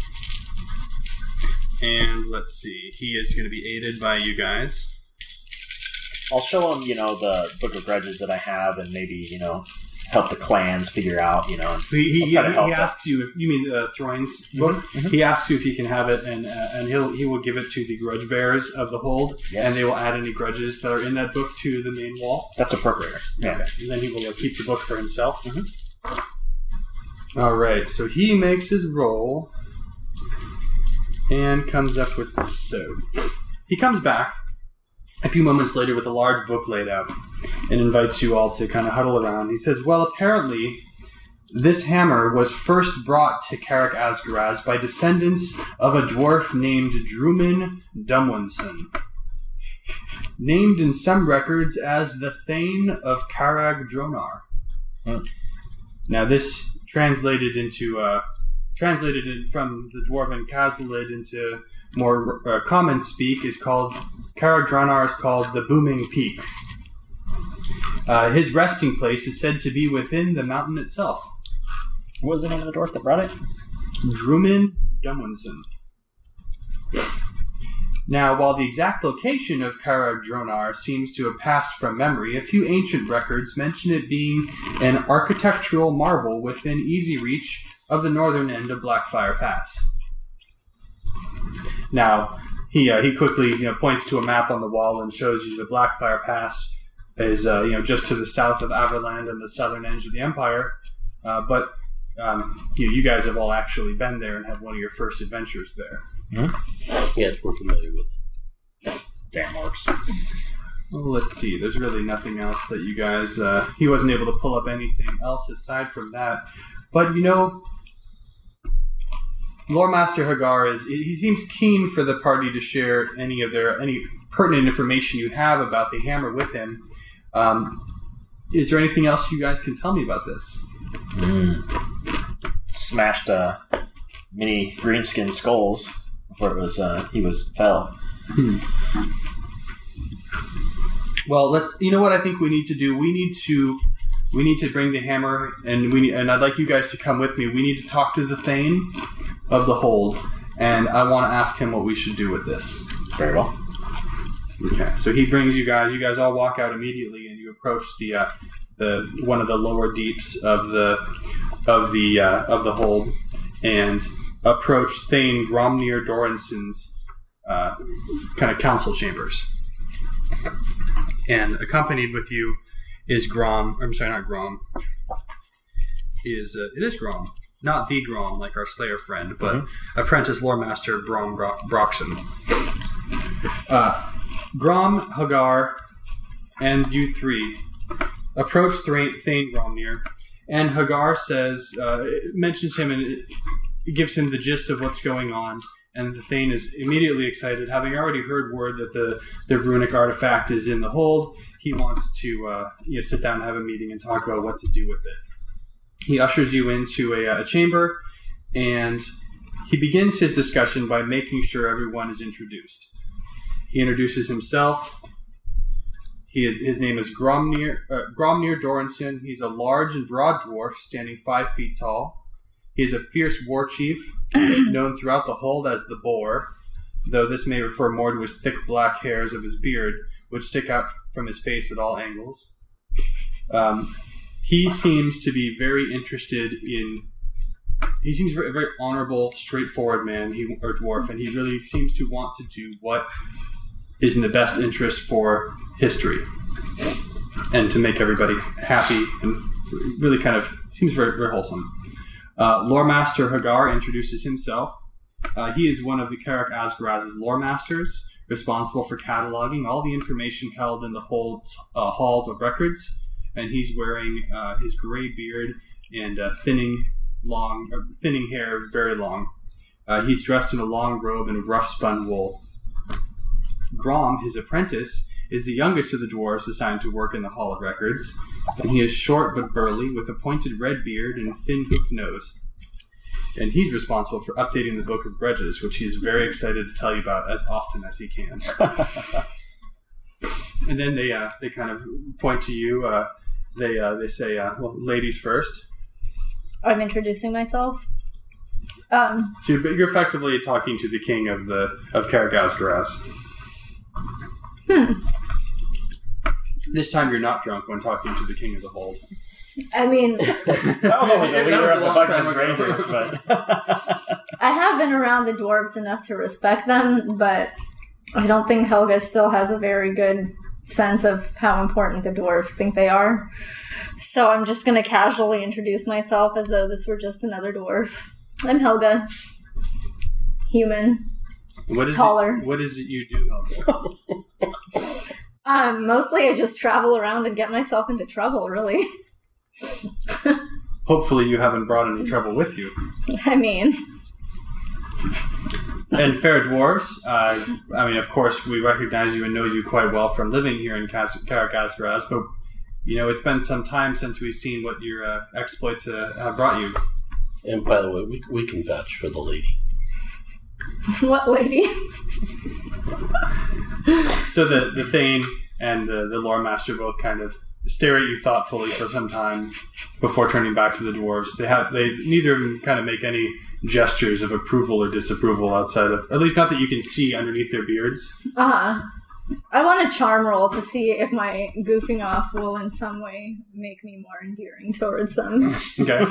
And let's see, he is going to be aided by you guys. I'll show him, you know, the Book of Grudges that I have, and maybe, you know, help the clans figure out, you know. He, he, he, try to help he them. asks you, if, you mean uh, Throine's book? Mm-hmm. He asks you if he can have it, and uh, and he'll he will give it to the grudge bearers of the hold, Yes. and they will add any grudges that are in that book to the main wall. That's appropriate. Yeah. Okay. And then he will uh, keep the book for himself. Mm-hmm. All right, so he makes his roll and comes up with so. He comes back a few moments later with a large book laid out and invites you all to kind of huddle around. He says, well, apparently this hammer was first brought to Carrick Asgaraz by descendants of a dwarf named Drumin Dumwinson, named in some records as the Thane of Carrag Dronar. Hmm. Now this translated into uh, translated in, from the dwarven Kazalid into more uh, common speak is called Carrag Dronar is called the Booming Peak. Uh, his resting place is said to be within the mountain itself. What was the name of the dwarf that brought it? Drumin Dumwinson. Now, while the exact location of Carrag Dronar seems to have passed from memory, a few ancient records mention it being an architectural marvel within easy reach of the northern end of Blackfire Pass. Now, he uh, he quickly you know, points to a map on the wall and shows you the Blackfire Pass is uh, you know just to the south of Averland and the southern edge of the Empire, uh, but um, you know, you guys have all actually been there and had one of your first adventures there. Mm-hmm. Yes, we're familiar with it. Damn orcs. Well, let's see. There's really nothing else that you guys... Uh, he wasn't able to pull up anything else aside from that. But, you know, Lore Master Hagar is... He seems keen for the party to share any of their... any pertinent information you have about the hammer with him. Um, is there anything else you guys can tell me about this? Mm. Smashed uh, many greenskin skulls before it was uh, he was fell. Hmm. Well, let's. You know what I think we need to do. We need to. We need to bring the hammer, and we and I'd like you guys to come with me. We need to talk to the Thane of the Hold, and I want to ask him what we should do with this. Very well. Okay, so he brings you guys. You guys all walk out immediately, and you approach the uh, the one of the lower deeps of the of the uh, of the hold, and approach Thane Gromnir Doranson's uh, kind of council chambers. And accompanied with you is Grom. I'm sorry, not Grom. Is uh, it is Grom, not the Grom like our Slayer friend, but mm-hmm. apprentice lore master Brom Bro- Broxon. Uh, Grom, Hagar, and you three approach Thane Gromnir, and Hagar says, uh, mentions him and it gives him the gist of what's going on. And the Thane is immediately excited, having already heard word that the, the runic artifact is in the hold. He wants to uh, you know, sit down and have a meeting and talk about what to do with it. He ushers you into a, a chamber, and he begins his discussion by making sure everyone is introduced. He introduces himself. He is, his name is Gromnir, uh, Gromnir Doranson. He's a large and broad dwarf, standing five feet tall. He is a fierce war chief, known throughout the hold as the Boar, though this may refer more to his thick black hairs of his beard, which stick out from his face at all angles. Um, he seems to be very interested in... He seems a very, very honorable, straightforward man, he, or dwarf, and he really seems to want to do what is in the best interest for history, and to make everybody happy, and really kind of seems very, very wholesome. Uh, Lore Master Hagar introduces himself. Uh, he is one of the Carrick Asgaraz's lore masters, responsible for cataloging all the information held in the hold, uh, halls of records, and he's wearing uh, his gray beard and uh, thinning long, uh, thinning hair, very long. Uh, he's dressed in a long robe and rough spun wool. Grom, his apprentice, is the youngest of the dwarves assigned to work in the Hall of Records, and he is short but burly, with a pointed red beard and thin hooked nose. And he's responsible for updating the Book of Grudges, which he's very excited to tell you about as often as he can. And then they uh, they kind of point to you. Uh, they uh, they say, uh, well, ladies first. I'm introducing myself. Um, So you're, you're effectively talking to the king of the of Karagazgaraz. hmm. This time you're not drunk when talking to the king of the hold. I mean, That was only the That leader was of a the long time Bugman's ago. Rangers, but... I have been around the dwarves enough to respect them, but I don't think Helga still has a very good sense of how important the dwarves think they are. So I'm just going to casually introduce myself as though this were just another dwarf. I'm Helga. Human. What is Taller. It, what is it you do, Helga? Um, mostly I just travel around and get myself into trouble, really. Hopefully you haven't brought any trouble with you. I mean, And fair dwarves, uh, I mean, of course, we recognize you and know you quite well from living here in Kas- Karagazgaraz, but, you know, it's been some time since we've seen what your uh, exploits uh, have brought you. And by the way, we, we can vouch for the lady. what lady? So the, the Thane and the, the Lore Master both kind of stare at you thoughtfully for some time before turning back to the dwarves. They have they neither of them kind of make any gestures of approval or disapproval outside of, at least not that you can see underneath their beards. Uh-huh. I want a charm roll to see if my goofing off will in some way make me more endearing towards them. Okay.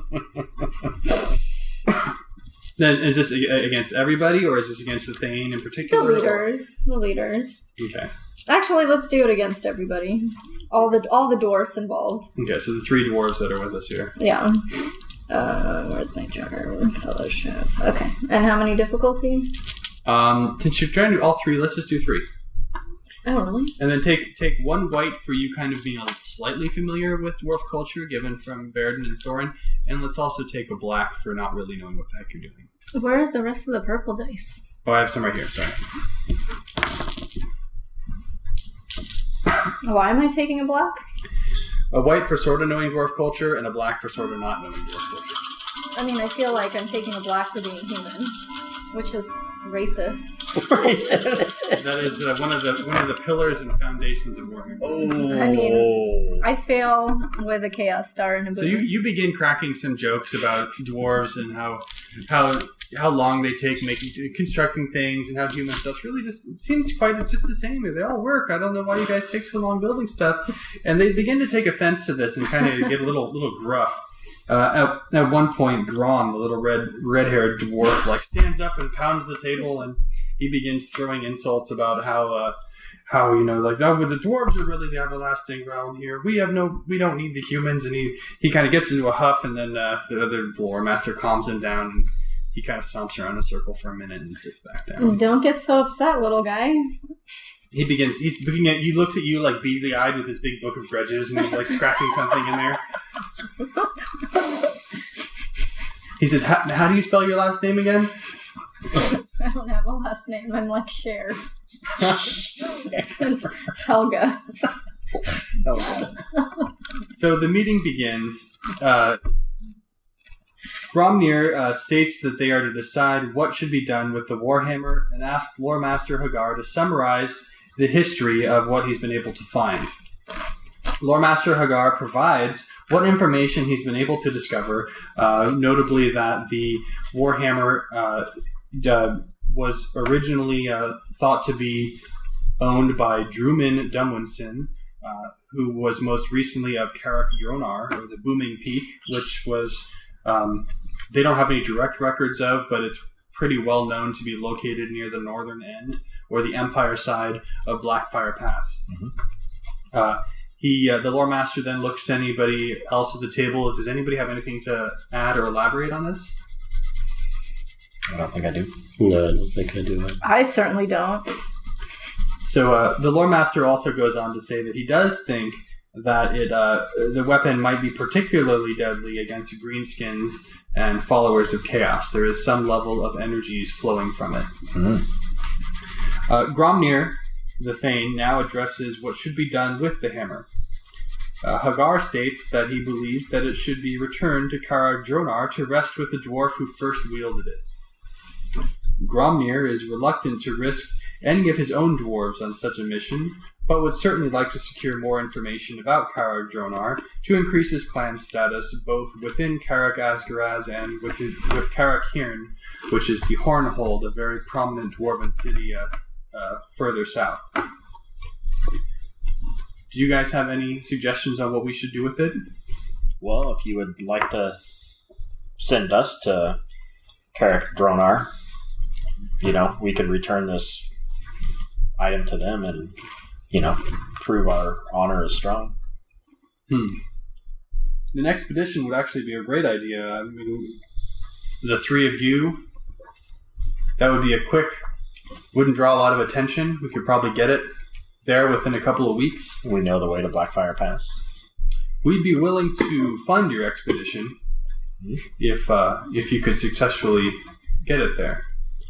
Then is this a- against everybody, or is this against the Thane in The particular? leaders. The leaders. Okay. Actually, let's do it against everybody. All the all the dwarfs involved. Okay, so the three dwarves that are with us here. Yeah. Uh, where's my charm? Fellowship. Okay. And how many difficulty? Um, since you're trying to do all three, let's just do three. Oh, really? And then take take one white for you kind of being slightly familiar with dwarf culture, given from Bairden and Thorin. And let's also take a black for not really knowing what the heck you're doing. Where are the rest of the purple dice? Oh, I have some right here, sorry. Why am I taking a black? A white for sort of knowing dwarf culture, and a black for sort of not knowing dwarf culture. I mean, I feel like I'm taking a black for being human, which is racist. That is uh, one of the one of the pillars and foundations of Warhammer. Oh. I mean, I fail with a Chaos Star and a So boon. you, you begin cracking some jokes about dwarves and how how how long they take making constructing things and how human stuff really just seems quite just the same. They all work. I don't know why you guys take so long building stuff. And they begin to take offense to this and kind of get a little little gruff. Uh, at, at one point, Grom, the little red red-haired dwarf, like stands up and pounds the table, and he begins throwing insults about how uh, how you know like oh, the dwarves are really the everlasting realm here. We have no, we don't need the humans, and he, he kind of gets into a huff, and then uh, the other lore master calms him down, and he kind of stomps around in a circle for a minute and sits back down. Don't get so upset, little guy. He begins. He's looking at. He looks at you like beady eyed with his big book of grudges, and he's like scratching something in there. He says, "How how do you spell your last name again?" I don't have a last name. I'm like Cher. It's Helga. Oh, So the meeting begins. Uh, Gromnir uh, states that they are to decide what should be done with the Warhammer and asked Lore Master Hagar to summarize the history of what he's been able to find. Lore Master Hagar provides what information he's been able to discover, uh, notably that the Warhammer uh, uh, was originally uh, thought to be owned by Drumin Dumwinson, uh, who was most recently of Karak Dronar, or the Booming Peak, which was... Um, they don't have any direct records of, but it's pretty well known to be located near the northern end, or the Empire side of Blackfire Pass. Mhm. Uh, he, uh, the lore master then looks to anybody else at the table. Does anybody have anything to add or elaborate on this? I don't think I do. No, I don't think I do. I certainly don't. So uh, the lore master also goes on to say that he does think that it uh, the weapon might be particularly deadly against greenskins and followers of chaos. There is some level of energies flowing from it. Mm-hmm. Uh, Gromnir, the Thane, now addresses what should be done with the hammer. Uh, Hagar states that he believes that it should be returned to Karak Dronar to rest with the dwarf who first wielded it. Gromnir is reluctant to risk any of his own dwarves on such a mission, but would certainly like to secure more information about Karag Dronar to increase his clan status both within Karag Asgaraz and with, with Karag Hirn, which is the Hornhold, a very prominent dwarven city uh, uh, further south. Do you guys have any suggestions on what we should do with it? Well, if you would like to send us to Karag Dronar, you know, we could return this item to them and, you know, prove our honor is strong. Hmm. An expedition would actually be a great idea. I mean, the three of you, that would be a quick, wouldn't draw a lot of attention. We could probably get it there within a couple of weeks. We know the way to Blackfire Pass. We'd be willing to fund your expedition mm-hmm. if uh, if you could successfully get it there.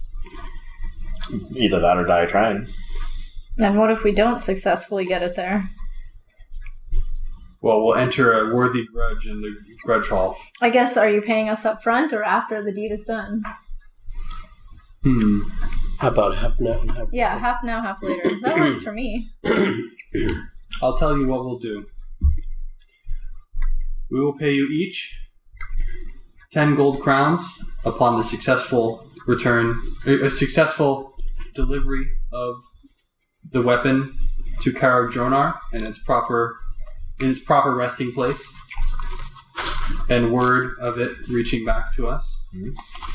Either that or die trying. And what if we don't successfully get it there? Well, we'll enter a worthy grudge in the grudge hall. I guess, are you paying us up front or after the deed is done? Hmm. How about half now and half Yeah, half now, half later. That works for me. I'll tell you what we'll do. We will pay you each ten gold crowns upon the successful return, a successful delivery of the weapon to Karag Dronar in its proper in its proper resting place, and word of it reaching back to us. Mm-hmm.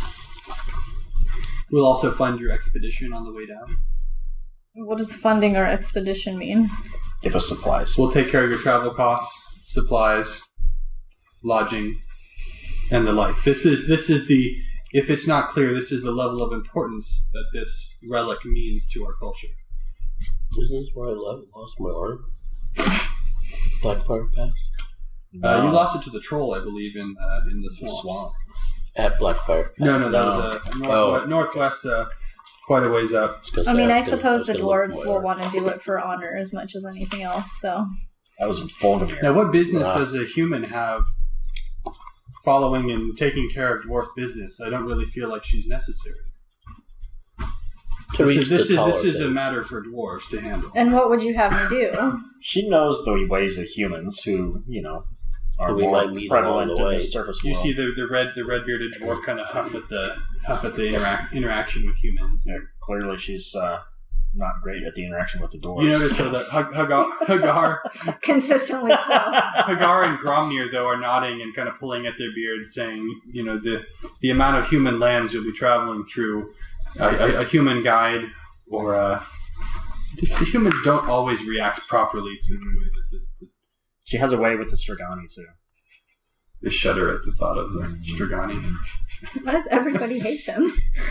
We'll also fund your expedition on the way down. What does funding our expedition mean? Give us supplies. We'll take care of your travel costs, supplies, lodging, and the like. This is this is the, if it's not clear, this is the level of importance that this relic means to our culture. Isn't this where I left, lost my arm? Blackfire Pass? No. Uh, you lost it to the troll, I believe, in uh, in the swamp. swamp. At Blackfire Pass? No, no, that no. was uh, north, oh. northwest, uh, quite a ways up. I, I mean, I, I suppose the dwarves will want to do it for honor as much as anything else, so... That was in Fulgrimir. Now, what business wow. does a human have following and taking care of dwarf business? I don't really feel like she's necessary. To this reach is this the is this thing. is a matter for dwarves to handle. And what would you have me do? She knows the ways of humans who, you know, are we more might prevalent the in way. the surface you world. see the the red the red bearded dwarf kind of huff at the huff at the interac- interaction with humans. Yeah, clearly she's uh, not great at the interaction with the dwarves. You notice though that Hag- Hagar, Hagar consistently so. Hagar and Gromnir though are nodding and kind of pulling at their beards, saying, you know, the the amount of human lands you'll be traveling through, a, a, a human guide or uh, the humans don't always react properly to the way that the, the she has a way with the Strigani too. They shudder at the thought of the Strigani. Why does everybody hate them?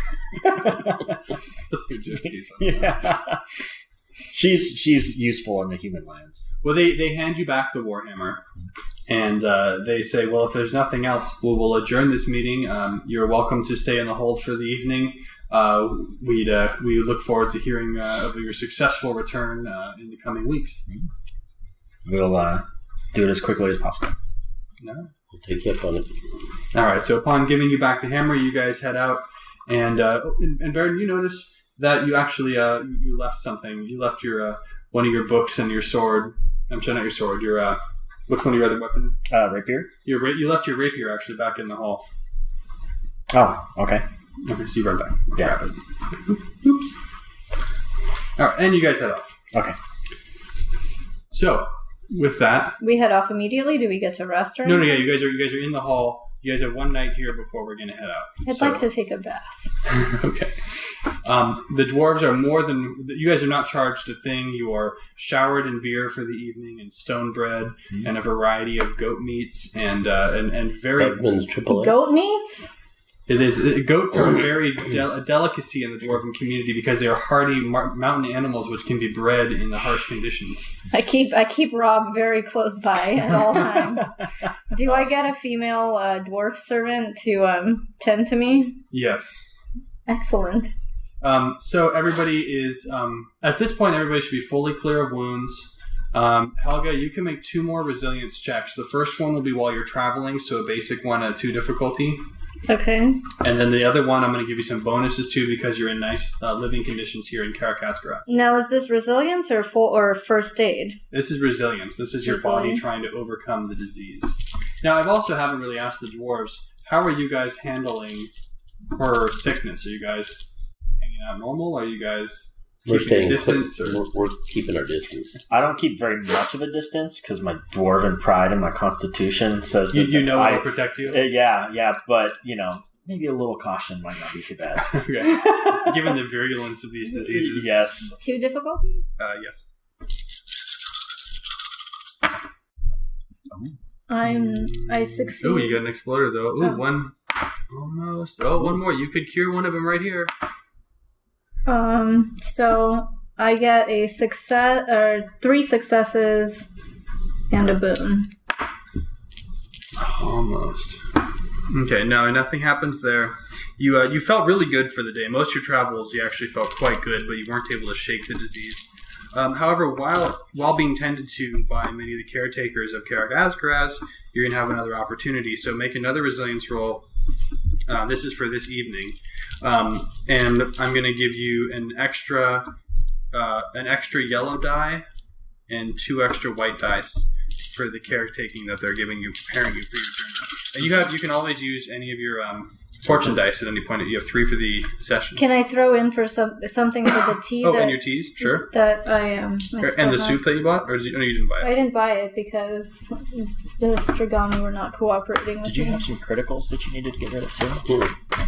Yeah. She's she's useful in the human lands. Well, they, they hand you back the Warhammer, and uh, they say, well, if there's nothing else, we'll, we'll adjourn this meeting. Um, you're welcome to stay in the hold for the evening. Uh, we'd uh, we look forward to hearing uh, of your successful return uh, in the coming weeks. We'll uh, do it as quickly as possible. No. We'll take you up on it. All right. So upon giving you back the hammer, you guys head out, and uh, and, and Baron, you notice that you actually uh, you left something. You left your uh, one of your books and your sword. I'm sorry, not your sword. Your uh, what's one of your other weapons? Uh, rapier. Your ra- you left your rapier actually back in the hall. Oh, okay. Okay, so you run back. Yeah. Grab it. Oops. All right, and you guys head off. Okay. So, with that, we head off immediately. Do we get to rest or no, no, anything? yeah, you guys are you guys are in the hall. You guys have one night here before we're going to head out. I'd so. like to take a bath. Okay. Um, the dwarves are more than you guys are not charged a thing. You are showered in beer for the evening and stone bread mm-hmm. and a variety of goat meats and uh, and and very goat meats. It is it, goats are a very del- a delicacy in the dwarven community because they are hardy mar- mountain animals which can be bred in the harsh conditions. I keep I keep Rob very close by at all times. Do I get a female uh, dwarf servant to um, tend to me? Yes. Excellent. Um, so everybody is um, at this point. Everybody should be fully clear of wounds. Um, Helga, you can make two more resilience checks. The first one will be while you're traveling, so a basic one at two difficulty. Okay. And then the other one, I'm going to give you some bonuses too because you're in nice uh, living conditions here in Karakazgara. Now, is this resilience or full or first aid? This is resilience. This is your Resilience. body trying to overcome the disease. Now, I've also haven't really asked the dwarves, how are you guys handling her sickness? Are you guys hanging out normal? Are you guys We're keeping staying a distance? close. Or? We're, we're keeping our distance. I don't keep very much of a distance because my dwarven pride and my constitution says You, that you know I, it'll protect you? Uh, yeah, yeah, but, you know, maybe a little caution might not be too bad. Okay. Given the virulence of these diseases. Yes. Two difficulty? Uh, yes. I'm. I succeed. Ooh, you got an exploder though. Ooh, Oh. one. Almost. Oh, one more. You could cure one of them right here. Um. So I get a success, or three successes, and a boon. Almost. Okay, no, nothing happens there. You uh, you felt really good for the day. Most of your travels, you actually felt quite good, but you weren't able to shake the disease. Um, however, while while being tended to by many of the caretakers of Karak Azkaraz, you're going to have another opportunity. So make another resilience roll. Uh, this is for this evening. Um, and I'm going to give you an extra uh, an extra yellow die and two extra white dice for the caretaking that they're giving you, preparing you for your journey. And you have you can always use any of your um, fortune dice at any point. You have three for the session. Can I throw in for some something for the tea? Oh, that, and your teas, sure. That I um. I And still the have? soup that you bought, or did you, no, you didn't buy I it. didn't buy it because the Strigami were not cooperating with Did you me. have some criticals that you needed to get rid of too? Hmm.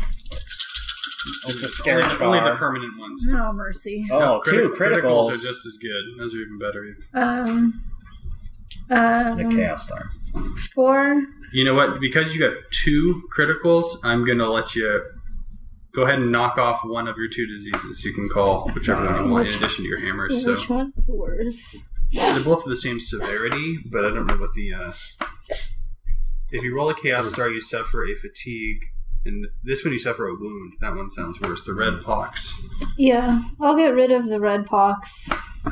Only, only the permanent ones. No mercy. Oh, No, two criti- criticals. are just as good. Those are even better. Um. And a Um. chaos star. Four. You know what? Because you got two criticals, I'm gonna let you go ahead and knock off one of your two diseases. You can call whichever one you want, in Which- addition to your hammers. So Which one's worse? they're both of the same severity, but I don't know what the. Uh... If you roll a chaos star, you suffer a fatigue, and this one you suffer a wound. That one sounds worse. The red pox. Yeah, I'll get rid of the red pox.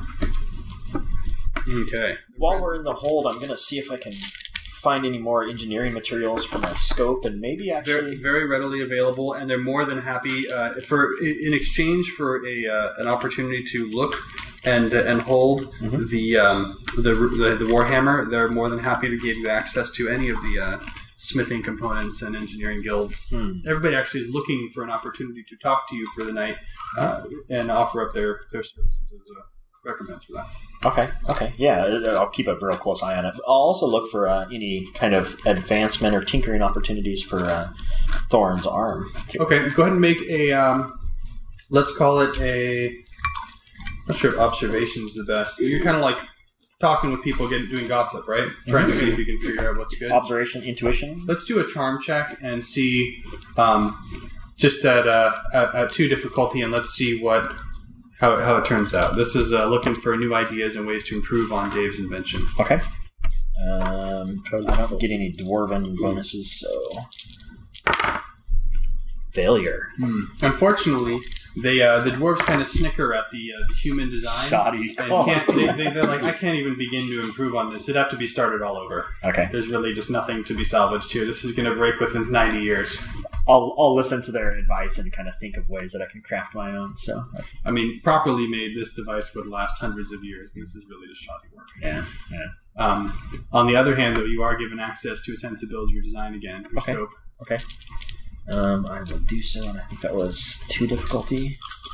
Okay. While we're in the hold, I'm going to see if I can find any more engineering materials for my scope and maybe Very, actually... very readily available, and they're more than happy uh, for in exchange for a uh, an opportunity to look and uh, and hold Mhm. the, um, the the the Warhammer. They're more than happy to give you access to any of the uh, smithing components and engineering guilds. Hmm. Everybody actually is looking for an opportunity to talk to you for the night uh, and offer up their, their services as a recompense for that. Okay, okay, yeah, I'll keep a real close eye on it. I'll also look for uh, any kind of advancement or tinkering opportunities for uh, Thorn's arm. Okay, go ahead and make a, um, let's call it a, I'm not sure if observation is the best. You're kind of like talking with people, getting doing gossip, right? Trying to see if you can figure out what's good. Observation, intuition? Let's do a charm check and see, um, just at, uh, at, at two difficulty, and let's see what how, how it turns out. This is uh, looking for new ideas and ways to improve on Dave's invention. Okay. Um, I don't get any dwarven bonuses, so... Failure. Hmm. Unfortunately, they uh, the dwarves kind of snicker at the, uh, the human design. Shoddy. And can't, they, they, they're like, I can't even begin to improve on this. It'd have to be started all over. Okay. There's really just nothing to be salvaged here. This is going to break within ninety years. I'll I'll listen to their advice and kind of think of ways that I can craft my own, so... I mean, properly made, this device would last hundreds of years, and this is really just shoddy work. Yeah, yeah. Um, on the other hand, though, you are given access to attempt to build your design again. Your Okay. scope. Okay. Um, I will do so, and I think that was two difficulty.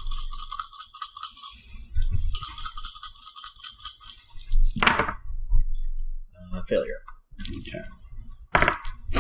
Uh, failure. Okay.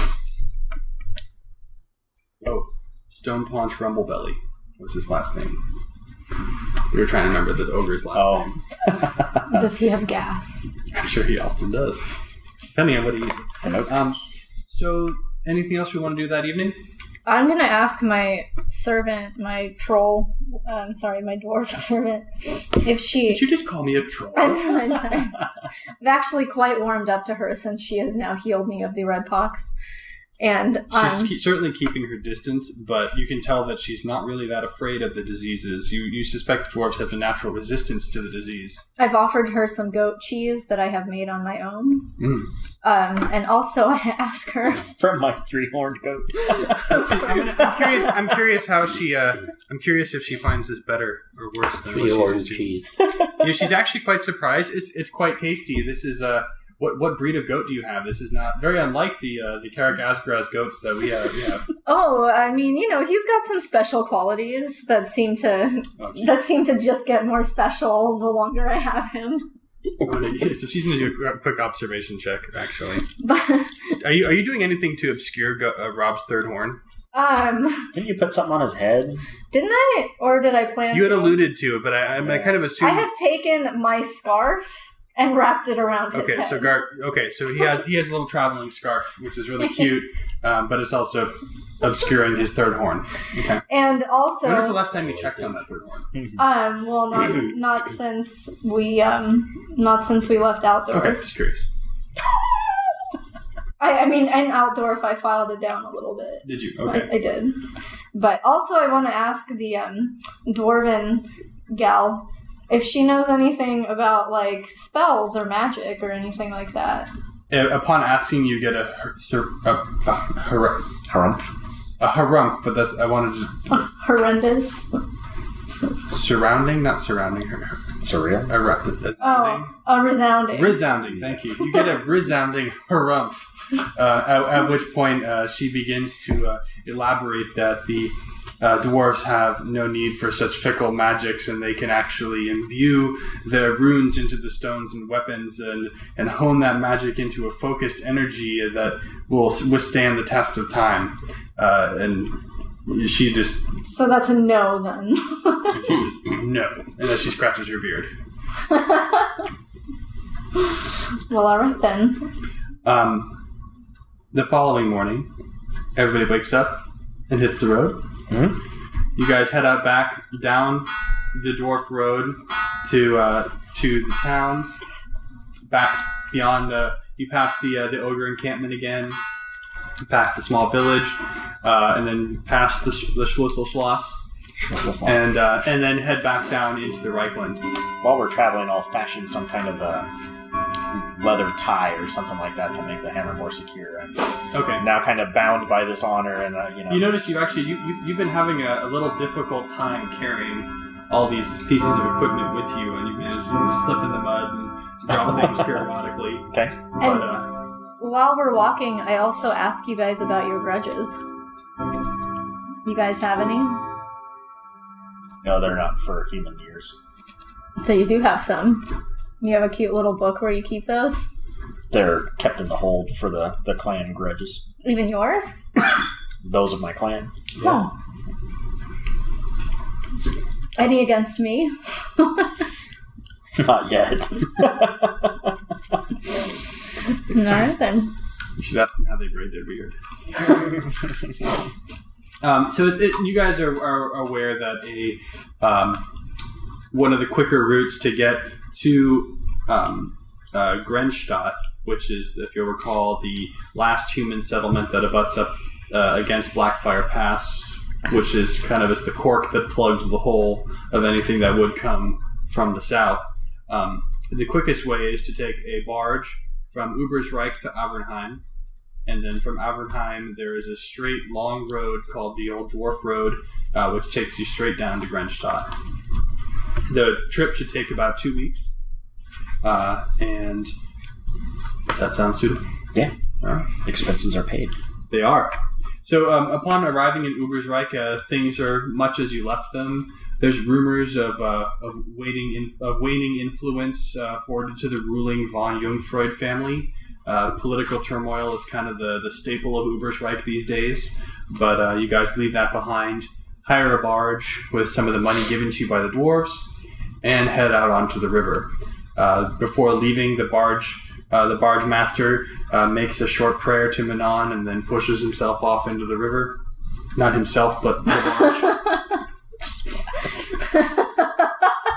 Oh, Stone Paunch Rumblebelly was his last name. We were trying to remember the ogre's last Oh. name. Does he have gas? I'm sure he often does, depending on what he eats. It's an oak. Um, so, anything else we want to do that evening? I'm gonna ask my servant, my troll, I'm sorry, my dwarf servant, if she... Did you just call me a troll? I'm, I'm sorry. I've actually quite warmed up to her since she has now healed me of the red pox. And She's um, ke- certainly keeping her distance, but you can tell that she's not really that afraid of the diseases. You you suspect dwarves have a natural resistance to the disease. I've offered her some goat cheese that I have made on my own. Mm. Um, and also I ask her... From my three-horned goat. I'm, gonna, I'm curious. I'm curious how she. Uh, I'm curious if she finds this better or worse than what Three she's horned used to. cheese. You know, she's actually quite surprised. It's it's quite tasty. This is uh, what what breed of goat do you have? This is not very unlike the uh, the Carrick Asgras goats that we have. We have. Oh, I mean, you know, he's got some special qualities that seem to Oh, geez. that seem to just get more special the longer I have him. So she's going to do a quick observation check. Actually, But are you are you doing anything to obscure go- uh, Rob's third horn? um, Didn't you put something on his head? didn't I, or did I plan? You had to? alluded to it, but I, I, I kind of I assumed. have taken my scarf and wrapped it around his Okay, head. so Gar. Okay, so he has he has a little traveling scarf, which is really cute, um, but it's also obscuring his third horn. Okay. And also, When was the last time you checked on that third horn? um, well, not not since we um, not since we left outdoor. Okay, just curious. I, I mean, in outdoor, if I filed it down a little bit. Did you? Okay. I, I did. But also, I want to ask the um, dwarven gal if she knows anything about, like, spells or magic or anything like that. Uh, upon asking, you get a her- sur- a, a, har- Harumph. a harumph, but that's I wanted to Horrendous. surrounding, not surrounding her. Surreal. A, ra- that's Oh, a resounding. resounding. Thank you. You get a resounding harumph. Uh, at, at which point uh, she begins to uh, elaborate that the uh, dwarves have no need for such fickle magics, and they can actually imbue their runes into the stones and weapons, and, and hone that magic into a focused energy that will withstand the test of time. Uh, and she just So that's a no, then. she says no, and then she scratches her beard. Well, all right, then. Um, the following morning, everybody wakes up and hits the road. Hmm? You guys head out back down the dwarf road to uh, to the towns. Back beyond the, you pass the uh, the ogre encampment again. You pass the small village, uh, and then past the the Schlüsselschloss, and uh, and then head back down into the Reichland. While we're traveling, I'll fashion some kind of a leather tie or something like that to make the hammer more secure. And Okay. now kind of bound by this honor, and uh, you know. You notice you've actually you, you you've been having a, a little difficult time carrying all these pieces of equipment with you, and you managed to slip in the mud and drop things periodically. Okay. But uh, While we're walking, I also ask you guys about your grudges. You guys have any? No, they're not for human ears. So you do have some. You have a cute little book where you keep those? They're kept in the hold for the, the clan grudges. Even yours? Those of my clan. Oh. Any against me? Not yet. Alright then. you should ask them how they braid their beard. um, so it, it, you guys are, are aware that a um, one of the quicker routes to get to um, uh, Grenstadt, which is, if you'll recall, the last human settlement that abuts up uh, against Blackfire Pass, which is kind of as the cork that plugs the hole of anything that would come from the south. Um, the quickest way is to take a barge from Ubersreich to Avernheim, and then from Avernheim there is a straight long road called the Old Dwarf Road, uh, which takes you straight down to Grenstadt. The trip should take about two weeks, uh, and does that sound suitable? Yeah. All right. Expenses are paid. They are. So um, upon arriving in Ubersreich, uh, things are much as you left them. There's rumors of uh, of waning in, of waning influence uh, forwarded to the ruling von Jungfreud family. Uh, political turmoil is kind of the, the staple of Ubersreich these days, but uh, you guys leave that behind, hire a barge with some of the money given to you by the dwarves, and head out onto the river. Uh, before leaving, the barge uh, the barge master uh, makes a short prayer to Manon and then pushes himself off into the river. Not himself, but the barge.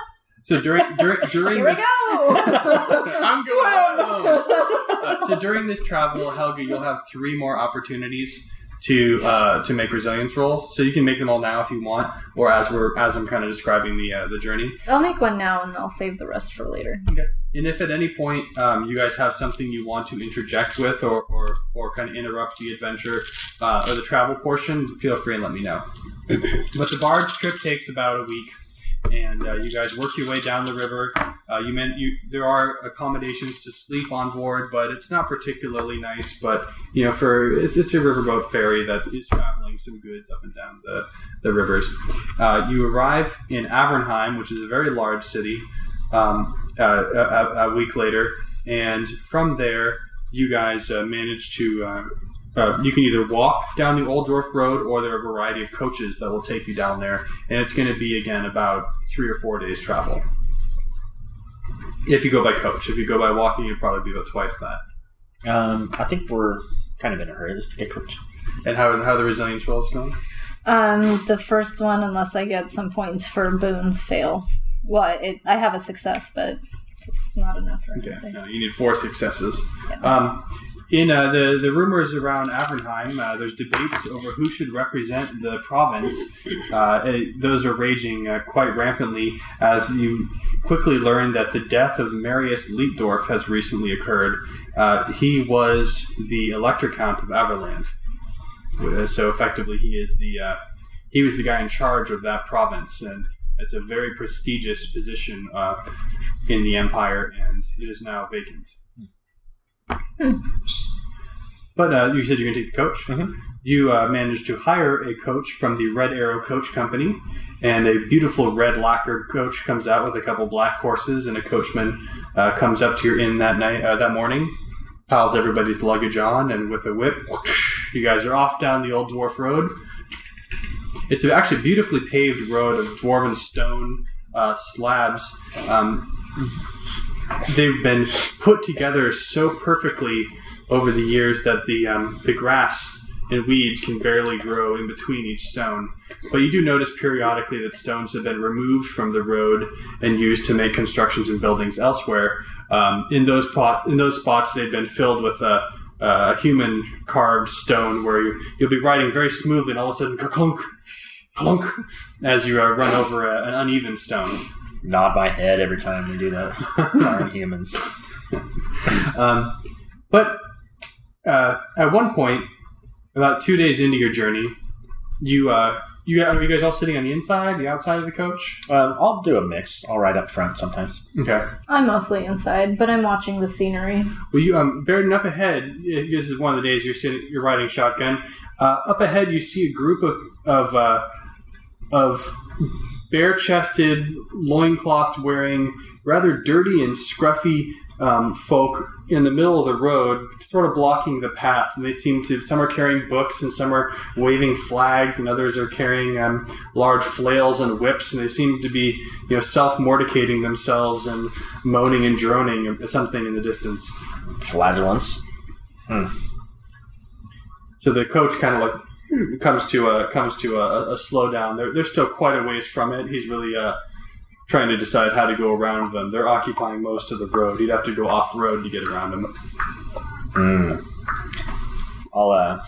So during during during Here we this, go! I'm going. Uh, so during this travel, Helga, you'll have three more opportunities to uh, to make resilience rolls. So you can make them all now if you want, or as we're as I'm kind of describing the uh, the journey. I'll make one now and I'll save the rest for later. Okay. And if at any point um, you guys have something you want to interject with, or or, or kind of interrupt the adventure uh, or the travel portion, feel free and let me know. But the barge trip takes about a week. And uh, you guys work your way down the river. Uh, you meant you there are accommodations to sleep on board, but it's not particularly nice. But you know, for it's, it's a riverboat ferry that is traveling some goods up and down the the rivers. Uh, you arrive in Avernheim, which is a very large city, um, uh, a, a week later, and from there you guys uh, manage to. Uh, Uh, you can either walk down the Old Dwarf Road, or there are a variety of coaches that will take you down there, and it's going to be, again, about three or four days travel. If you go by coach. If you go by walking, it'd probably be about twice that. Um, I think we're kind of in a hurry. Let's take a coach. And how, how are the resilience rolls going? Um, the first one, unless I get some points for boons, fails. Well, it, I have a success, but it's not enough for Okay, anything. no, you need four successes. Yeah. Um, in uh, the, the rumors around Avernheim, uh, there's debates over who should represent the province. Uh, it, those are raging uh, quite rampantly as you quickly learn that the death of Marius Leitdorf has recently occurred. Uh, he was the Elector Count of Averland. Uh, So effectively, he is the uh, he was the guy in charge of that province, and it's a very prestigious position uh, in the empire, and it is now vacant. Hmm. But uh, you said you're going to take the coach. Mm-hmm. You uh, managed to hire a coach from the Red Arrow Coach Company, and a beautiful red lacquered coach comes out with a couple black horses, and a coachman uh, comes up to your inn that night, uh, that morning, piles everybody's luggage on, and with a whip, you guys are off down the Old Dwarf Road. It's actually a beautifully paved road of dwarven stone uh, slabs. Um, they've been put together so perfectly over the years that the um, the grass and weeds can barely grow in between each stone. But you do notice periodically that stones have been removed from the road and used to make constructions and buildings elsewhere. Um, in those pot, in those spots, they've been filled with a, a human carved stone where you, you'll be riding very smoothly, and all of a sudden, clunk, clunk, as you uh, run over a, an uneven stone. Nod my head every time we do that. Darn humans. um, but uh, at one point, about two days into your journey, you uh, you are you guys all sitting on the inside, the outside of the coach? Um, I'll do a mix. I'll ride up front sometimes. Okay. I'm mostly inside, but I'm watching the scenery. Well, you um, Bairden, up ahead. This is one of the days you're sitting, you're riding shotgun. Uh, up ahead, you see a group of of uh, of bare-chested, loincloth-wearing, rather dirty and scruffy um, folk in the middle of the road, sort of blocking the path. And they seem to, some are carrying books, and some are waving flags, and others are carrying um, large flails and whips, and they seem to be, you know, self-morticating themselves and moaning and droning something in the distance. Flagellants. Hmm. So the coach kind of like comes to a comes to a, a slowdown. They're they're still quite a ways from it. He's really uh, trying to decide how to go around them. They're occupying most of the road. He'd have to go off road to get around them. Mm. I'll uh,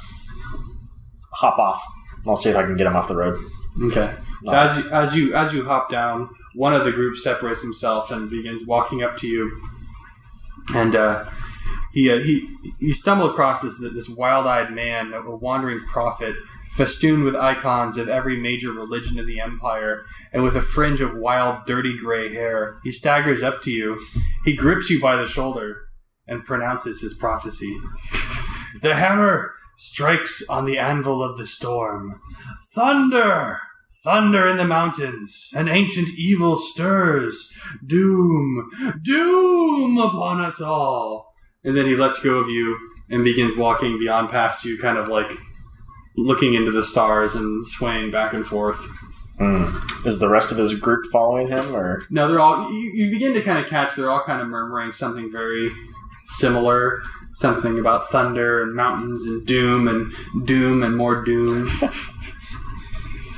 hop off. I'll see if I can get him off the road. Okay. So Wow. as you, as you as you hop down, one of the group separates himself and begins walking up to you, and uh, he uh, he you stumble across this this wild-eyed man, a wandering prophet, festooned with icons of every major religion in the empire, and with a fringe of wild, dirty gray hair. He staggers up to you. He grips you by the shoulder and pronounces his prophecy. The hammer strikes on the anvil of the storm. Thunder! Thunder in the mountains. An ancient evil stirs. Doom! Doom upon us all! And then he lets go of you and begins walking beyond past you, kind of like looking into the stars and swaying back and forth. Mm. Is the rest of his group following him, or? No, they're all, you, you begin to kind of catch, they're all kind of murmuring something very similar. Something about thunder and mountains and doom and doom and more doom.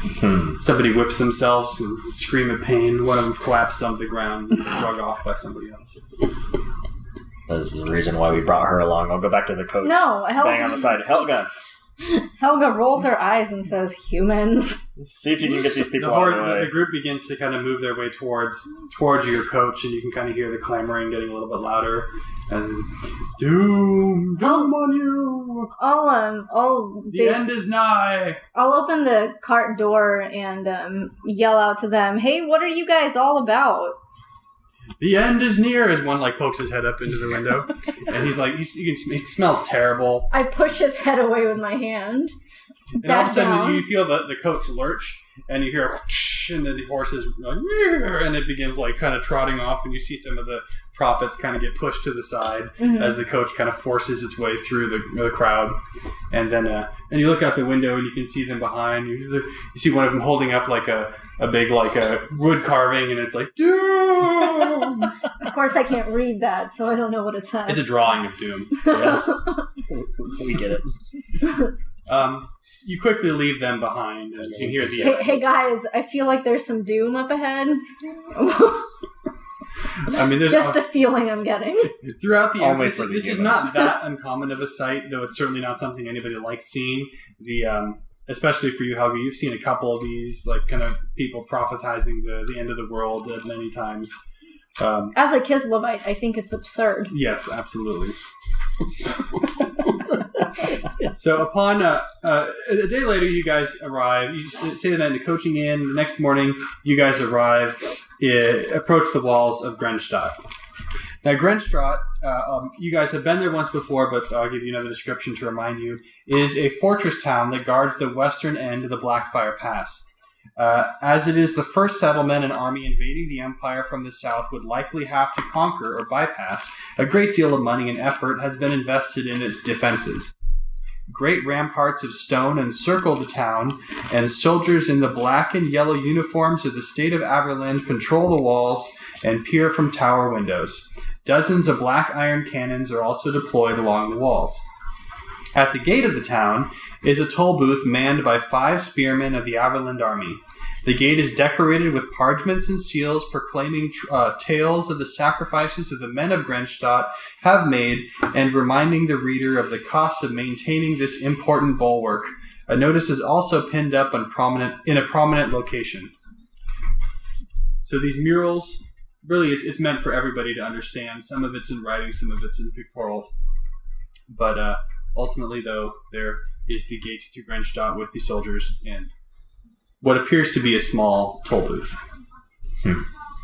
Hmm. Somebody whips themselves and scream in pain. One of them collapses on the ground and is drug off by somebody else. That's the reason why we brought her along. I'll go back to the coach. No, Helga. Bang on the side. Helga, Helga rolls her eyes and says, "Humans." see if you can get these people The, out horde, of the the, way. the group begins to kind of move their way towards towards your coach, and you can kind of hear the clamoring getting a little bit louder. And doom, doom Oh. on you! I'll um, I'll The bas- end is nigh. I'll open the cart door and um, yell out to them, "Hey, what are you guys all about?" The end is near. As one like pokes his head up into the window, and he's like, he's, he, can, he smells terrible. I push his head away with my hand. And all of a Back sudden, down. you feel the, the coach lurch, and you hear a whoosh, and then the horse is like, "Meow," and it begins like kind of trotting off, and you see some of the prophets kind of get pushed to the side Mhm. as the coach kind of forces its way through the, the crowd, and then uh, and you look out the window and you can see them behind. You you see one of them holding up like a, a big like a wood carving, and it's like doom. Of course, I can't read that, so I don't know what it says. It's a drawing of doom. Yes. We get it. Um, you quickly leave them behind, and you can hear the. Hey, hey guys, I feel like there's some doom up ahead. I mean, there's Just a feeling I'm getting. throughout the Only this, for the this is humans. not that uncommon of a sight, though it's certainly not something anybody likes seeing. The um, especially for you, Helga, you've seen a couple of these, like kind of people prophetizing the, the end of the world uh, many times. Um, As a Kislevite, I think it's absurd. yes, absolutely. So upon uh, uh, a day later, you guys arrive. You stay the night in the coaching inn. The next morning, you guys arrive, uh, approach the walls of Grenstadt. Now, Grenstadt, uh, um, you guys have been there once before, but I'll give you another description to remind you, is a fortress town that guards the western end of the Blackfire Pass. Uh, as it is the first settlement an army invading the empire from the south would likely have to conquer or bypass, a great deal of money and effort has been invested in its defenses. Great ramparts of stone encircle the town, and soldiers in the black and yellow uniforms of the state of Averland control the walls and peer from tower windows. Dozens of black iron cannons are also deployed along the walls. At the gate of the town is a toll booth manned by five spearmen of the Averland army. The gate is decorated with parchments and seals proclaiming uh, tales of the sacrifices of the men of Grenstadt have made and reminding the reader of the costs of maintaining this important bulwark. A notice is also pinned up on prominent, in a prominent location. So these murals, really it's, it's meant for everybody to understand. Some of it's in writing, some of it's in pictorials. But uh, ultimately, though, there is the gate to Grenstadt with the soldiers and what appears to be a small toll booth. Hmm.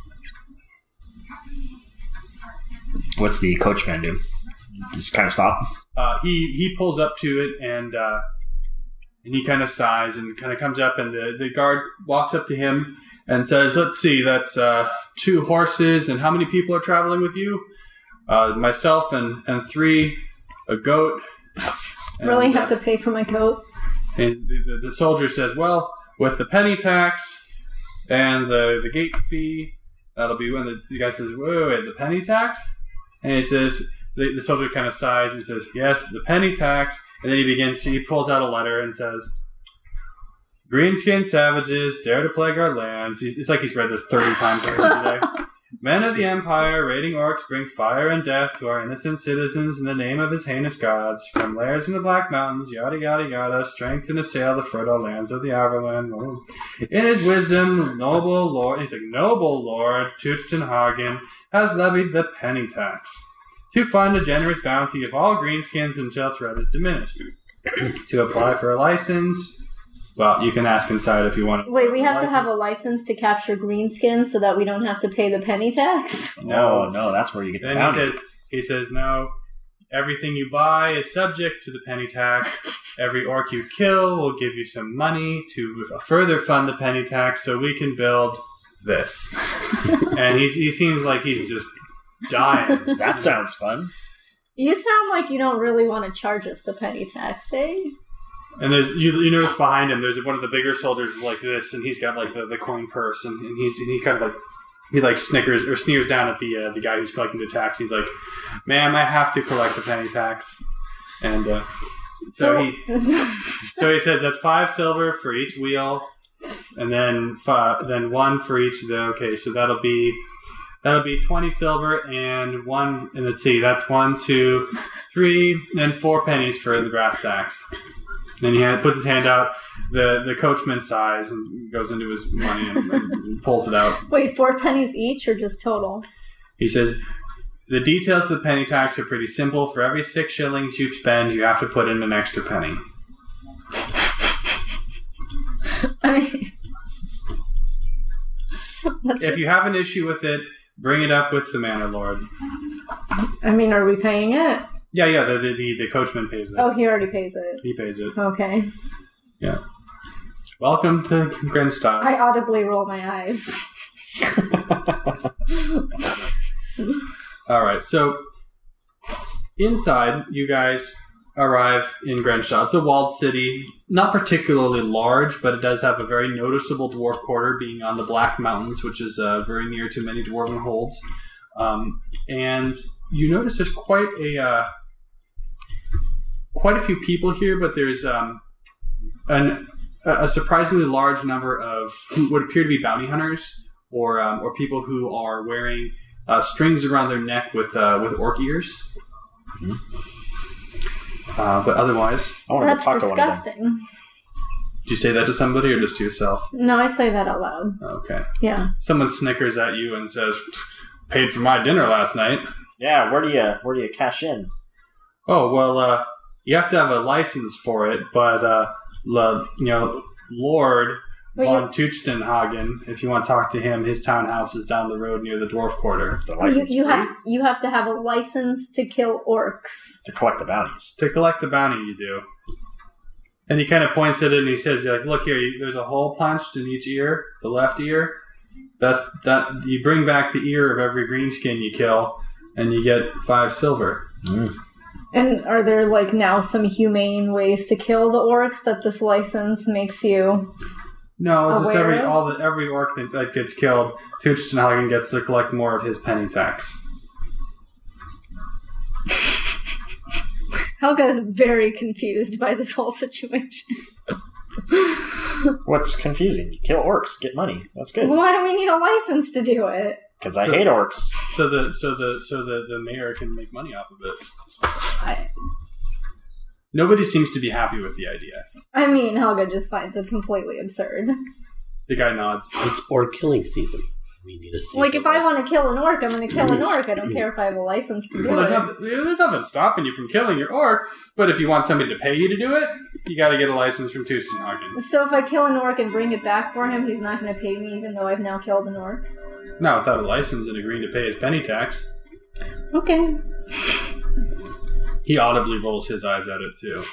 What's the coachman do? Just kind of stop? Uh, he he pulls up to it and uh, and he kind of sighs and kind of comes up, and the, the guard walks up to him and says, "Let's see, that's uh, two horses, and how many people are traveling with you?" Uh, myself and, and three, a goat. And, Really have uh, to pay for my coat? And the, the, the soldier says, "Well, with the penny tax and the, the gate fee, that'll be when the, the guy says, wait, wait, wait, the penny tax?" And he says, the, the soldier kind of sighs and says, "Yes, the penny tax." And then he begins, he pulls out a letter and says, "Greenskin savages dare to plague our lands." He's, it's like he's read this thirty times already today. "Men of the Empire, raiding orcs, bring fire and death to our innocent citizens in the name of his heinous gods. From lairs in the Black Mountains, yada yada yada, strengthen to assail the fertile lands of the Averland. Oh. In his wisdom, noble lord, he's like, noble lord, Tuchtenhagen, has levied the penny tax to fund a generous bounty of all greenskins until threat is diminished. To apply for a license, well, you can ask inside if you want to. Wait, we have to have a license. license to capture greenskins so that we don't have to pay the penny tax? No, no, that's where you get the Then he bounty. says, he says, no, everything you buy is subject to the penny tax. Every orc you kill will give you some money to further fund the penny tax so we can build this. And he's, he seems like he's just dying. That sounds fun. You sound like you don't really want to charge us the penny tax, eh? And there's you, you notice behind him, there's one of the bigger soldiers is like this, and he's got like the, the coin purse, and, and he's he kind of like he like snickers or sneers down at the uh, the guy who's collecting the tax. He's like, "Ma'am, I have to collect the penny tax," and uh, so he so he says that's five silver for each wheel, and then five, then one for each of the. Okay, so that'll be that'll be twenty silver and one. And let's see, that's one, two, three, and four pennies for the brass tacks. Then he had, puts his hand out. The the coachman sighs and goes into his money and, and pulls it out. Wait, four pennies each or just total? He says, the details of the penny tax are pretty simple. For every six shillings you spend, you have to put in an extra penny. I mean, that's If just- you have an issue with it, bring it up with the manor lord. I mean, are we paying it? Yeah, yeah, the the, the, the coachman pays it. Oh, he already pays it. He pays it. Okay. Yeah. Welcome to Grenstadt. I audibly roll my eyes. All right, so inside, you guys arrive in Grenstadt. It's a walled city, not particularly large, but it does have a very noticeable dwarf quarter, being on the Black Mountains, which is uh, very near to many dwarven holds. Um, and you notice there's quite a uh, quite a few people here, but there's um, an, a surprisingly large number of who would appear to be bounty hunters, or um, or people who are wearing uh, strings around their neck with uh, with orc ears. Mm-hmm. Uh, but otherwise, I want to That's talk to one of them. disgusting. did you say that to somebody or just to yourself? No, I say that out loud. Okay. Yeah. Someone snickers at you and says, "Paid for my dinner last night." Yeah, where do you where do you cash in? Oh well, uh, you have to have a license for it, but uh, le, you know, Lord But von Tuchtenhagen, if you want to talk to him, his townhouse is down the road near the dwarf quarter. The You, license you free have you have to have a license to kill orcs. to collect the bounties. To collect the bounty, you do. And he kind of points at it and he says, "Like, look here, you, there's a hole punched in each ear, the left ear. That's that. You bring back the ear of every greenskin you kill, and you get five silver." Mm. And are there like now some humane ways to kill the orcs that this license makes you? No, just Aware every of? all the every orc that, that gets killed, Tuchtenhagen gets to collect more of his penny tax. Helga is very confused by this whole situation. What's confusing? You kill orcs, get money. That's good. Why do we need a license to do it? Because I So- hate orcs. So the so the so the, the mayor can make money off of it. I, Nobody seems to be happy with the idea. I mean, Helga just finds it completely absurd. The guy nods. It's or killing season. We need a season. Like, if I want to kill an orc, I'm going to kill an orc. I don't care if I have a license to do Well, there's, it. nothing, there's nothing stopping you from killing your orc, but if you want somebody to pay you to do it, you got to get a license from Tuchtenhagen. So if I kill an orc and bring it back for him, he's not going to pay me even though I've now killed an orc? Not without a license and agreeing to pay his penny tax. Okay. He audibly rolls his eyes at it too.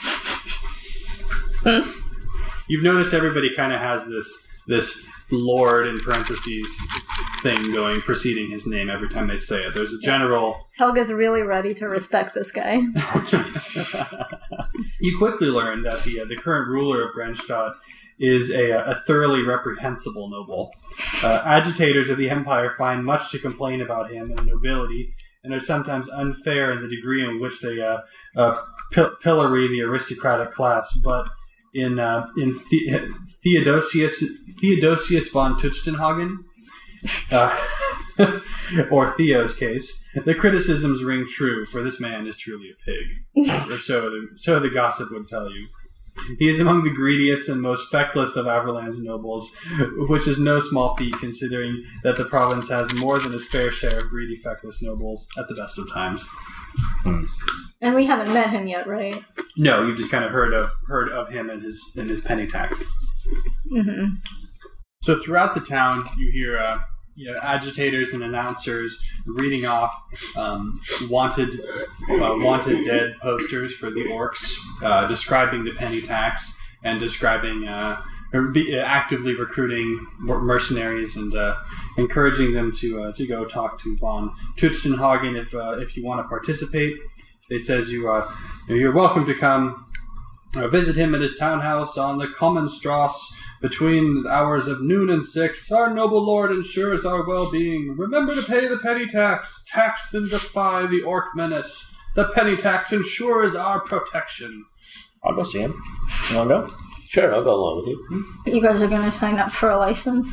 You've noticed everybody kind of has this this Lord in parentheses thing going preceding his name every time they say it. There's a general. Helga's really ready to respect this guy. Oh, jeez. You quickly learn that the uh, the current ruler of Grenstadt is a, a thoroughly reprehensible noble. Uh, agitators of the empire find much to complain about him and the nobility, and are sometimes unfair in the degree in which they uh, uh, pil- pillory the aristocratic class. But in uh, in the- Theodosius Theodosius von Tuchtenhagen, uh, or Theo's case, the criticisms ring true, for this man is truly a pig, or so the, so the gossip would tell you. He is among the greediest and most feckless of Averland's nobles, which is no small feat considering that the province has more than its fair share of greedy, feckless nobles at the best of times. And we haven't met him yet, right? No, you've just kind of heard of heard of him and his and his penny tax. Mm-hmm. So throughout the town, you hear uh, you know, agitators and announcers reading off um, wanted uh, wanted dead posters for the orcs, uh, describing the penny tax and describing uh, or be, uh, actively recruiting mercenaries and uh, encouraging them to uh, to go talk to von Tuchtenhagen if uh, if you want to participate. They says you uh, you're welcome to come uh, visit him at his townhouse on the Commonstrasse. Between the hours of noon and six, our noble lord ensures our well-being. Remember to pay the penny tax. Tax and defy the orc menace. The penny tax ensures our protection. I'll go see him. You want to go? Sure, I'll go along with you. You guys are going to sign up for a license?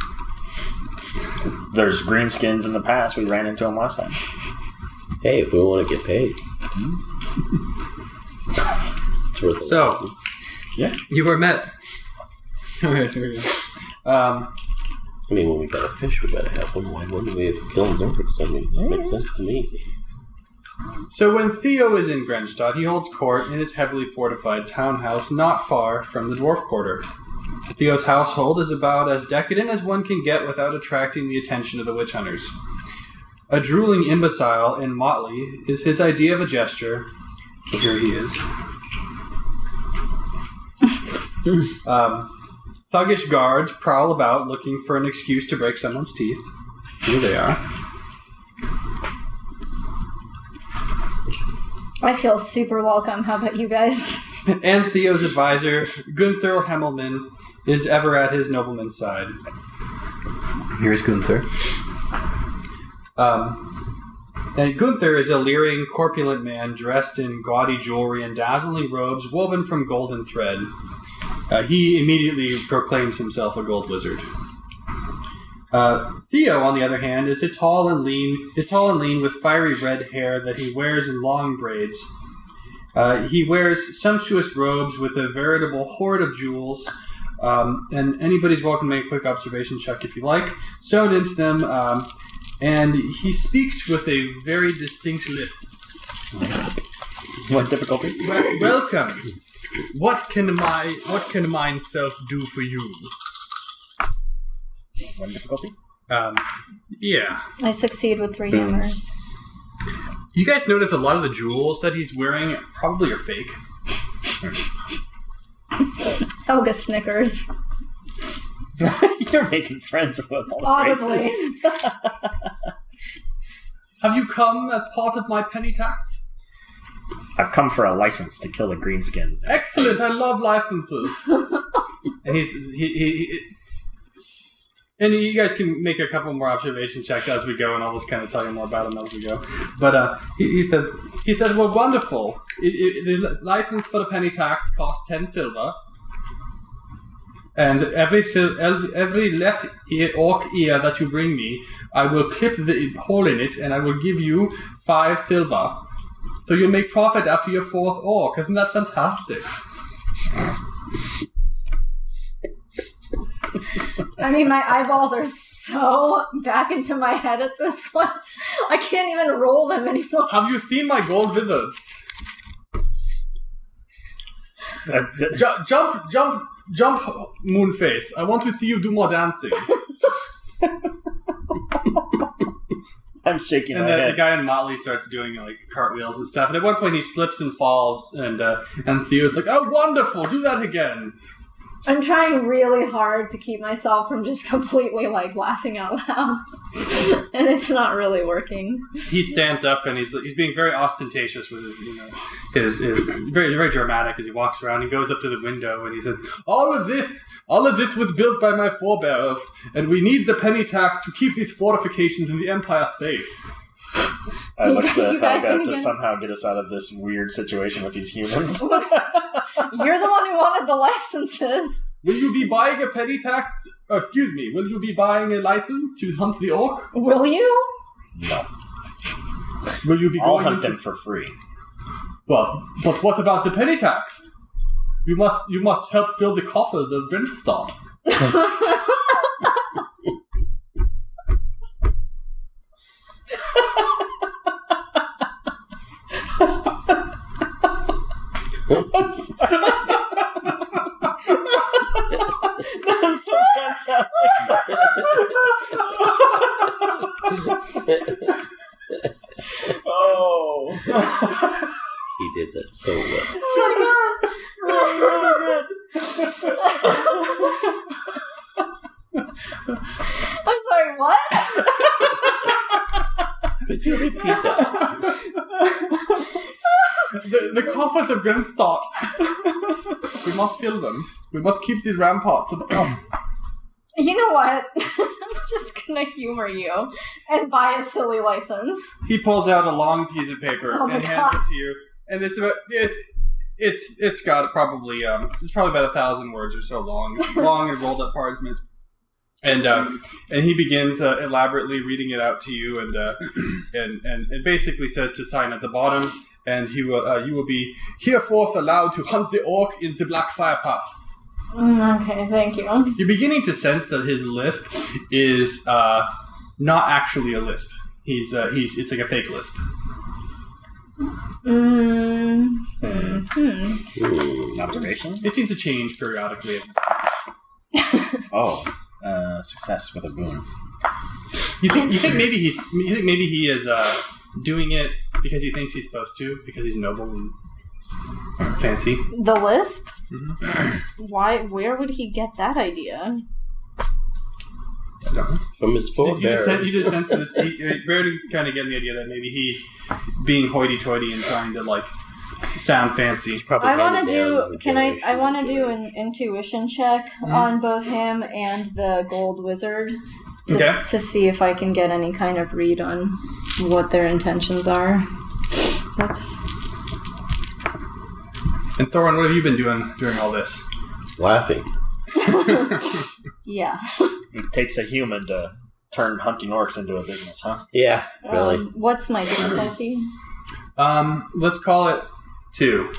There's greenskins in the past. We ran into them last time. Hey, if we want to get paid. It's worth it. So, Yeah. you were met. um, I mean, when we got a fish, we gotta have one. Why wouldn't we have killed Zerbrix? I mean, it makes sense to me. so when Theo is in Grenstadt, he holds court in his heavily fortified townhouse not far from the Dwarf Quarter. Theo's household is about as decadent as one can get without attracting the attention of the witch hunters. A drooling imbecile in motley is his idea of a gesture. So here he is. um, thuggish guards prowl about looking for an excuse to break someone's teeth. Here they are. I feel super welcome. How about you guys? And Theo's advisor, Gunther Hemmelman, is ever at his nobleman's side. Here's Gunther. Um, and Gunther is a leering, corpulent man dressed in gaudy jewelry and dazzling robes woven from golden thread. Uh, he immediately proclaims himself a gold wizard. Uh, Theo, on the other hand, is a tall and lean, is tall and lean with fiery red hair that he wears in long braids. Uh, he wears sumptuous robes with a veritable hoard of jewels, um, and anybody's welcome to make a quick observation check if you like, sewn into them, um, and he speaks with a very distinct lisp. What difficulty? Wel- welcome. What can my what can mine self do for you? One difficulty? Um, yeah. I succeed with three hammers. You guys notice a lot of the jewels that he's wearing probably are fake. Helga snickers. You're making friends with all the Audibly. races. Have you come as part of my penny tax? I've come for a license to kill the greenskins. Excellent, I love licenses. And he's he, he, he and you guys can make a couple more observation checks as we go, and I'll just kind of tell you more about him as we go. But uh, he, he said, he said, well, wonderful. It, it, the license for the penny tax costs ten silver, and every sil- every left ear, orc ear that you bring me, I will clip the hole in it, and I will give you five silver. So you'll make profit after your fourth orc. Isn't that fantastic? I mean, my eyeballs are so back into my head at this point. I can't even roll them anymore. Have you seen my gold wizard? Uh, th- Ju- jump, jump, jump, Moonface. I want to see you do more dancing. I'm shaking And my the, the head. guy in Motley starts doing like cartwheels and stuff. And at one point he slips and falls, and uh, and Theo's like, "Oh, wonderful! Do that again." I'm trying really hard to keep myself from just completely, like, laughing out loud. And it's not really working. He stands up and he's he's being very ostentatious with his, you know, his his very very dramatic as he walks around. He goes up to the window and he says, "All of this, all of this was built by my forebears, and we need the penny tax to keep these fortifications in the Empire safe." I look to You guys Helga can to get- somehow get us out of this weird situation with these humans. You're the one who wanted the licenses. Will you be buying a penny tax? Oh, excuse me. Will you be buying a license to hunt the orc? Will you? No. Will you be I'll going hunt into- them for free. Well, but what about the penny tax? You must you must help fill the coffers of Grenstadt. I'm sorry. That's so fantastic. Oh. He did that so well. I'm sorry, what? Could you repeat that? The, the coffers of Grenstadt. We must fill them. We must keep these ramparts up. You know what? I'm just gonna humor you and buy a silly license. He pulls out a long piece of paper Oh my and hands God. it to you, and it's about it's it's it's got probably um, it's probably about a thousand words or so long, long and rolled up parchment. And uh, and he begins uh, elaborately reading it out to you, and uh, and and and basically says to sign at the bottom, and he will uh, you will be hereforth allowed to hunt the orc in the Blackfire Pass. Okay, thank you. You're beginning to sense that his lisp is uh, not actually a lisp. He's uh, he's it's like a fake lisp. Mm, hmm. hmm. An observation? It seems to change periodically. Oh, uh, success with a boon. You think you think maybe he's you think maybe he is uh, doing it because he thinks he's supposed to, because he's noble and fancy. The lisp? Mm-hmm. Why? Where would he get that idea? No. From his You just, sense, forebears. you just sense that it's, he, Rarity's kind of getting the idea that maybe he's being hoity-toity and trying to like sound fancy. Probably I want handed to down do. from Can I? I generation want to to do an intuition check Mhm. on both him and the gold wizard to, Okay. to see if I can get any kind of read on what their intentions are. Oops. And Thorin, what have you been doing during all this? Laughing. Yeah. It takes a human to turn hunting orcs into a business, huh? Yeah, really. Um, what's my difficulty? Um, let's call it two.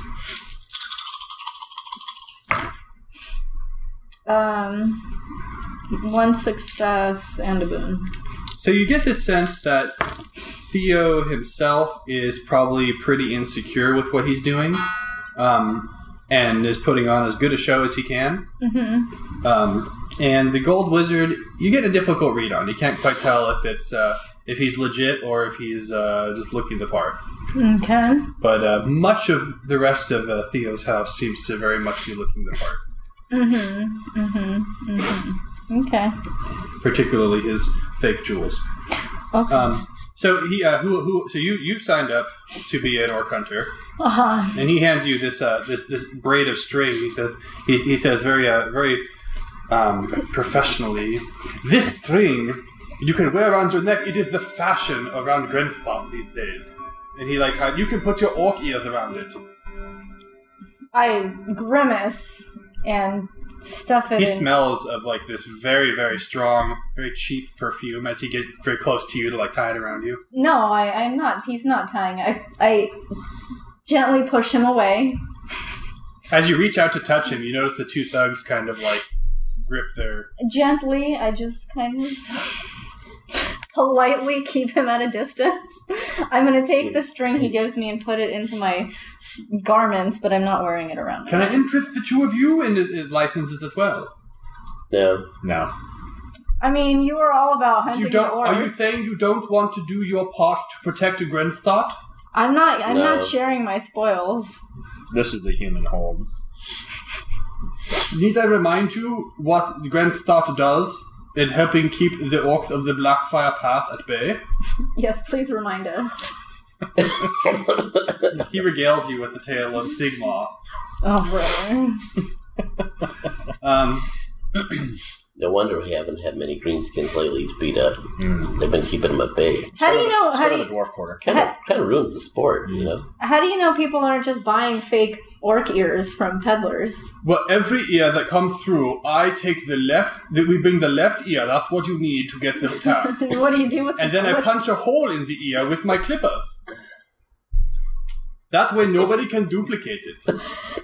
Um, one success and a boon. So you get the sense that Theo himself is probably pretty insecure with what he's doing, um, and is putting on as good a show as he can. Mm-hmm. Um, and the Gold Wizard, you get a difficult read on. You can't quite tell if it's uh, if he's legit or if he's uh, just looking the part. Okay. But uh, much of the rest of uh, Theo's house seems to very much be looking the part, Mm-hmm. Mm-hmm. Mm-hmm. Okay. particularly his fake jewels. Okay. Um, so he, uh, who, who, so you, you've signed up to be an orc hunter, uh-huh. and he hands you this, uh, this, this braid of string. He says, he, he says very, uh, very um, professionally, "This string you can wear around your neck. It is the fashion around Grenstad these days." And he like, uh, you can put your orc ears around it. I grimace and stuff it He in. smells of like this very, very strong, very cheap perfume as he gets very close to you to like tie it around you. No, I, I'm not. He's not tying. I, I gently push him away. As you reach out to touch him, you notice the two thugs kind of like grip their. Gently, I just kind of politely keep him at a distance. I'm going to take the string he gives me and put it into my garments, but I'm not wearing it around my Can I neck. interest the two of you in uh, licenses as well? No. No. I mean, you were all about hunting You don't. the Are you orcs. saying you don't want to do your part to protect Grenstad? I'm not. I'm No. not sharing my spoils. This is the human hold. Need I remind you what Grenstad does in helping keep the orcs of the Blackfire Path at bay? Yes, please remind us. He regales you with the tale of Sigmar. Oh, brother. Um, No wonder we haven't had many greenskins lately to beat up. Mm. They've been keeping them at bay. How do you know? How Start do of the you, dwarf quarter. Kind of, kind of ruins the sport, you know? how do you know people aren't just buying fake orc ears from peddlers? well, every ear that comes through, I take the left. That we bring the left ear. That's what you need to get the tap. What do you do with? And the, then I with- punch a hole in the ear with my clippers. That way nobody can duplicate it.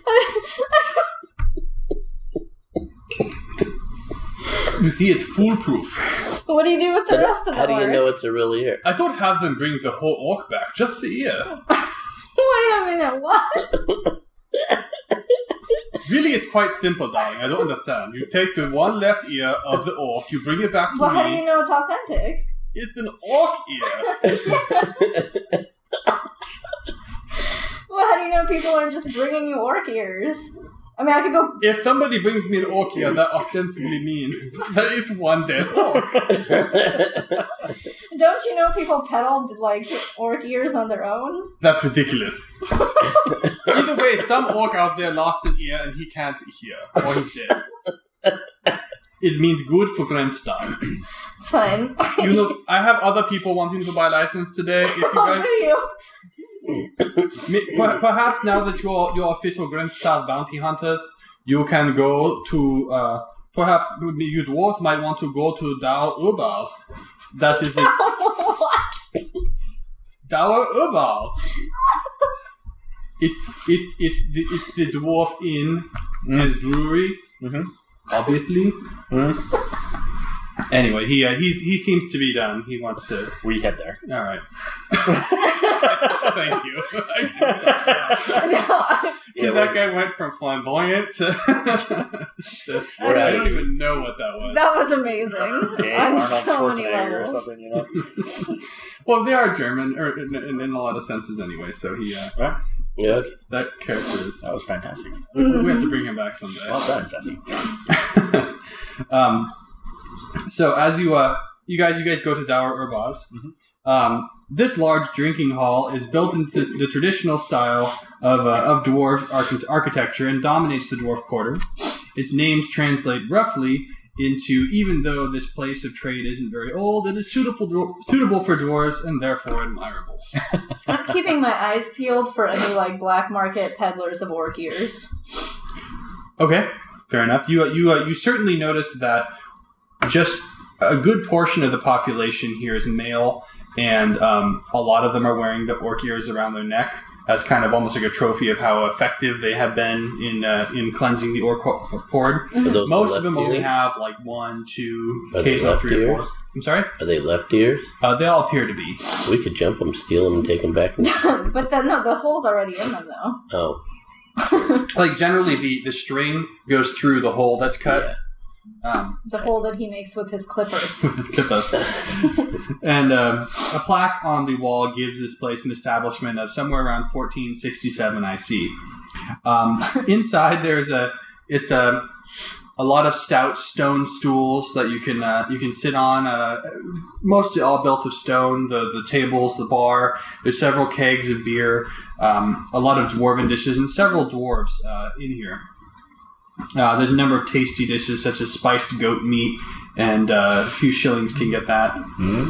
You see, it's foolproof. What do you do with the How do- rest of the How do you orc? know it's a real ear? I don't have them bring the whole orc back, just the ear. Wait a minute, what? Really, it's quite simple, darling. I don't understand. You take the one left ear of the orc, you bring it back to Well, me. how do you know it's authentic? It's an orc ear. Well, how do you know people aren't just bringing you orc ears? I mean, I could go. If somebody brings me an orc ear, that ostensibly means that it's one dead orc. Don't you know people peddled like orc ears on their own? That's ridiculous. Either way, some orc out there lost an ear and he can't hear, or he's dead. It means good for Grenstad. It's fine. You know, I have other people wanting to buy license today. If you Oh, guys, do you? Mi- per- Perhaps now that you're, you're official Grimstad bounty hunters, you can go to, uh, perhaps you dwarves might want to go to Dower Urbals. That is the... Dower Urbals. It, it, it's, the, it's the dwarf inn and brewery, Mm-hmm. obviously. Mm-hmm. Anyway, he uh, he he seems to be done. He wants to... We head there. All right. Thank you. I can stop now. Yeah, that guy went from flamboyant to... to I Right. don't even know what that was. That was amazing. Yeah, On Arnold so many Schwarzenegger or levels. something, you know? Well, they are German, or in, in, in a lot of senses anyway. So he uh, Right? Yeah, okay. that character is. That was fantastic. We, we have to bring him back someday. Well done, Jesse. um, so as you uh, you guys you guys go to Dower Urbaz. Mhm. Um, this large drinking hall is built into the traditional style of uh, of dwarf arch- architecture and dominates the dwarf quarter. Its names translate roughly into even though this place of trade isn't very old, it is suitable dwar- suitable for dwarves and therefore admirable. I'm keeping my eyes peeled for any like black market peddlers of orc ears. Okay, fair enough. You uh, you uh, you certainly notice that just a good portion of the population here is male, and um, a lot of them are wearing the orc ears around their neck as kind of almost like a trophy of how effective they have been in uh, in cleansing the orc horde. Are those Most the of them left only ears? have like one, two, Are they occasionally left three or ears? four. I'm sorry? Are they left ears? Uh, they all appear to be. We could jump them, steal them, and take them back. But the, no, the hole's already in them though. Oh, Like generally the, the string goes through the hole that's cut. yeah. Um, The hole that he makes with his clippers. and um, a plaque on the wall gives this place an establishment of somewhere around fourteen sixty-seven I C. Um, inside there's a it's a a lot of stout stone stools that you can uh, you can sit on. Uh, mostly all built of stone. The the tables, the bar. There's several kegs of beer. Um, a lot of dwarven dishes and several dwarves uh, in here. Uh, there's a number of tasty dishes such as spiced goat meat, and uh, a few shillings can get that. Mm-hmm.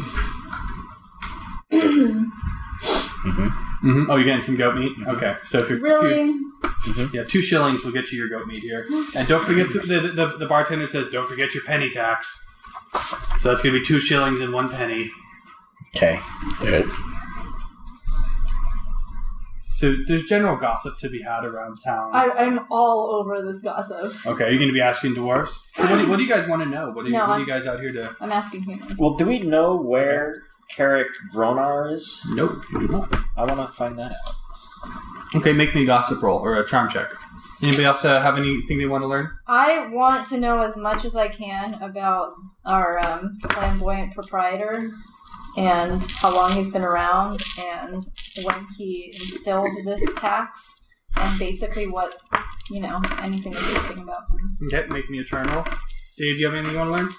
Mm-hmm. Mm-hmm. Oh, you're getting some goat meat? Okay, so if you're Really? If you're, yeah, two shillings will get you your goat meat here, and don't forget to, the, the the bartender says don't forget your penny tax. So that's gonna be two shillings and one penny. Okay. All right. So there's general gossip to be had around town. I, I'm all over this gossip. Okay, you're gonna be asking dwarves. So what do, what do you guys want to know? What are, you, No, what are I'm- you guys out here to? I'm asking humans. Well, do we know where Carrick Dronar is? Nope, you do not. I want to find that out. Okay, make me a gossip roll or a charm check. Anybody else uh, have anything they want to learn? I want to know as much as I can about our um, flamboyant proprietor and how long he's been around and when he instilled this tax and basically what, you know, anything interesting about him. Okay, make me a charm roll. Dave, do you have anything you want to learn?